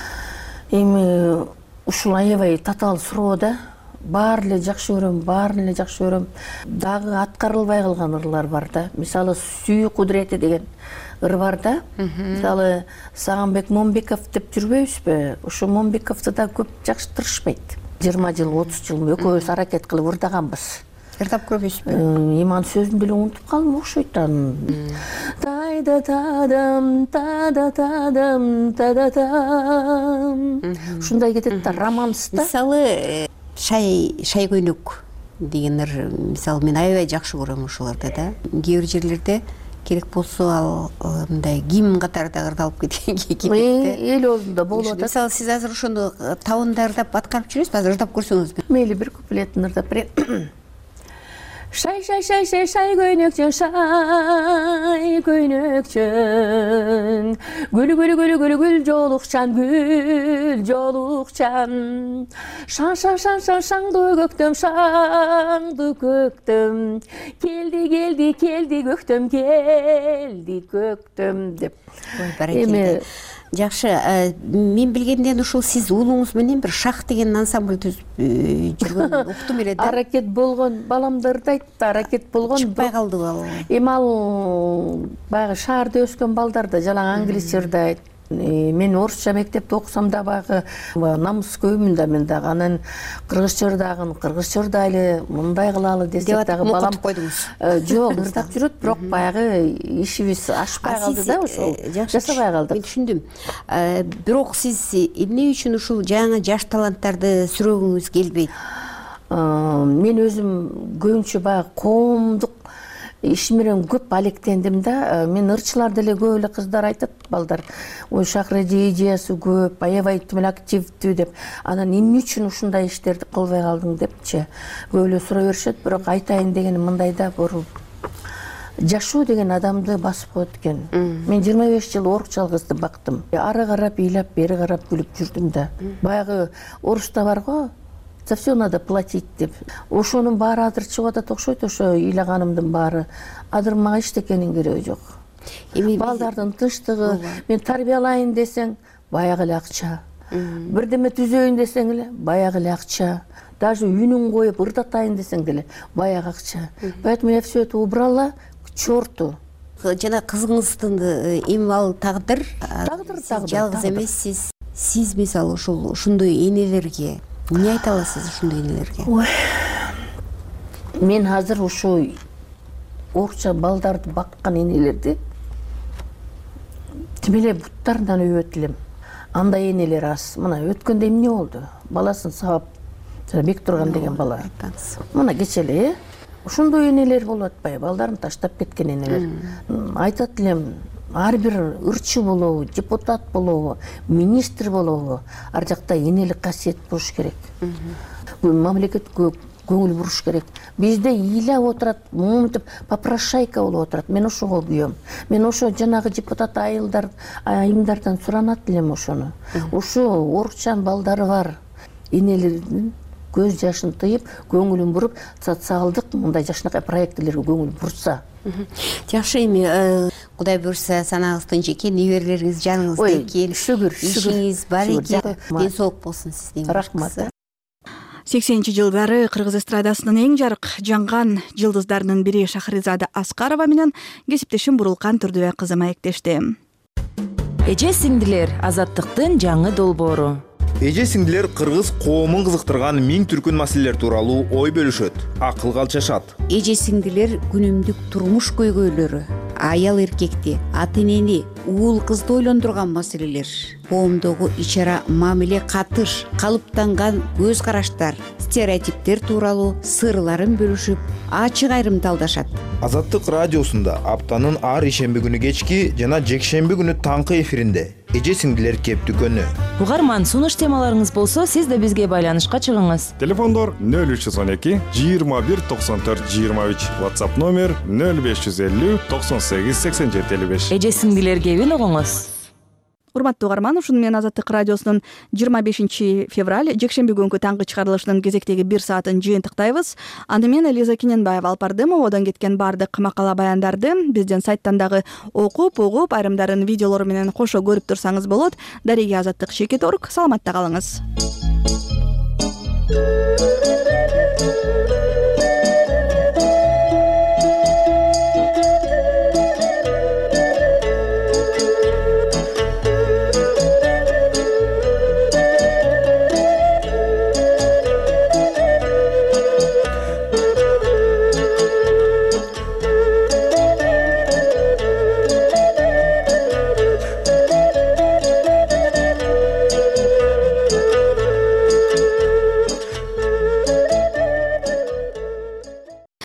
Эми ушул аябай татаал суроо да. Баары эле жакшы көрөм, баарын эле жакшы көрөм. Дагы аткарылбай калган ырлар бар да. Мисалы Сүйүү кудурети деген ыр бар да. Мисалы Сагынбек Момбеков деп жүрбөйбүзбү? Ушу Момбековду да көп жакшы тырышпайт. жыйырма жыл, отуз жыл экөөбүз аракет кылып ырдаганбыз. Ырдап көрбөйсүзбү? Эми анын сөзүн деле унутуп калдым, окшойт анын. Тайда тадам, тада тадам, тада тадам. Ушундай кетет да, романс да. Мисалы Шай шай көйнөк деген ыр, мисалы мен аябай жакшы көрөм ушуларды да. Кээ бир жерлерде керек болсо ал мындай гимн катарында ырдалып кеткен керек. Эл оозунда болуп атат. Мисалы сиз азыр ошону табында ырдап аткарып жүрөсүзбү? Азыр ырдап көрсөңүз. Мейли бир куплетін ырдап берейин. Шай шай шай шай шай көйнөкчөн, шай көйнөкчөн, гүл гүл гүл гүл гүл жолукчан, гүл жолукчан, шаң шаң шаң шаң шаңды көктөм, шаңды көктөм, келди келди келди көктөм, келди көктөм деп. Эми жакшы, мен билгенден ушул сиз уулуңуз менен бир шах деген ансамбль түзүп жүргөн уктум эле да. Аракет болгон, баламды ырдайт, аракет болгон. Чыкпай калды ал. Эми ал баягы шаарда өскөн балдар да жалаң англисче ырдайт. Мен орусча мектепте окусам да баягы намыс көймүн да мен дагы. Анан кыргызча ырдагын, кыргызча ырдайлы, мындай кылалы десек дагы балам жок, ырдап жүрөт, бирок баягы ишибиз ашпай калды да, ошол жасабай калдык. Мен түшүндүм. Бирок сиз эмне үчүн ушул жаңы жаш таланттарды сүрөгүңүз келбейт? Мен өзүм көбүнчө баягы коомдук иш менен көп алектендим да. Мен ырчылар деле көп эле кыздар айтат, балдар. Ой, Шахреди идеясы көп, аябай эле активдүү деп. Анан эмне үчүн ушундай иштерди кылбай калдың депчи көп эле сурай беришет. Бирок айтайын дегеним мындай да, буру жашоо деген адамды басып коет экен. Мен жыйырма беш жыл орукчал кызды бактым. Ары карап ыйлап, бери карап күлүп жүрдүм да. Баягы орусда бар го, за все надо платить деп. Ошонун баары азыр чыгып атат окшойт, ошо ыйлаганымдын баары. Азыр мага эчтекенин кереги жок. Балдардын тынчтыгы, мен тарбиялайын десең, баягы эле акча. Бирдеме түзөйүн десең эле, баягы эле акча. Даже үнүн коюп ырдатайын десең деле, баягы акча. Поэтому я все это убрала к черту. Жана кызыңыздын эми ал тагдыр, тагдыр, тагдыр, жалгыз эмессиз. Сиз мисалы ушул ушундай энелерге эмне айта аласыз, ушундай энелерге? Ой. Мен азыр ушу орусча балдарды баккан энелерди тим эле буттарынан өбөт элем. Андай энелер аз. Мына өткөндө эмне болду? Баласын сабап, жана Бектурган деген бала. Мына кечеле, ушундай энелер болуп атпайбы? Балдарын таштап кеткен энелер. Айтат элем, ар бир ырчы болобу, депутат болобу, министр болобу, ар жакта энелик касиет болуш керек. Мамлекетке көңүл буруш керек. Бизде ыйлап отурат, монтип попрошайка болуп отурат. Мен ошого күйөм. Мен ошо жанагы депутат айылдар, айымдардан суранат элем ошону. Ошо орусчан балдары бар энелердин көз жашын тыйып, көңүлүн буруп, социалдык мындай жакшынакай проектилерге көңүл бурса. Жакшы, эми Кудай буйрса санагыңыздын жеке неберелериңиз жаныңызда экен. Шүгүр, ишиңиз бар экен. Ден соолук болсун сиздин. Рахмат. сексенинчи жылдары кыргыз эстрадасынын эң жарык жанган жылдыздарынын бири Шахризада Аскарова менен кесиптешим Бурулкан Түрдүбек кызы маектешти. Эже сиңдилер, азаттыктын жаңы долбоору. Эже сиңдилер кыргыз коомун кызыктырган миң түркүн маселелер тууралуу ой бөлүшөт, акылга алчашат. Эже сиңдилер күнүмдүк турмуш көйгөйлөрү, аял эркекти, ата энени, уул кызды ойлондурган маселелер, коомдогу ич ара мамиле катыш, калыптанган көз караштар, стереотиптер тууралуу сырларын бөлүшүп, ачык айрымдалдашат. Азаттык радиосунда аптанын ар ишемби күнү кечки жана жекшемби күнү таңкы эфиринде эже сиңдилер кептүкөнү. Угарман, сунуш темаларыңыз болсо, сиз да бизге байланышка чыгыңыз. Телефондор нөл үч жүз он эки жыйырма бир токсон төрт жыйырма үч, WhatsApp номер нөл беш жүз элүү токсон сегиз сексен жети элүү беш. Эже сиңдилер кебин угуңуз. Урматтуу угарман, ушуну менен Азаттык радиосунун жыйырма бешинчи февраль жекшемби күнгү таңкы чыгарылышынын кезектеги бир саатын жыйынтыктайбыз. Аны менен Элиза Кененбаева алып барды. Модон кеткен бардык макала баяндарды бизден сайттан дагы окуп, угуп, айрымдарын видеолору менен кошо көрүп турсаңыз болот. Дарига Азаттык Шекет Орг, саламатта калыңыз.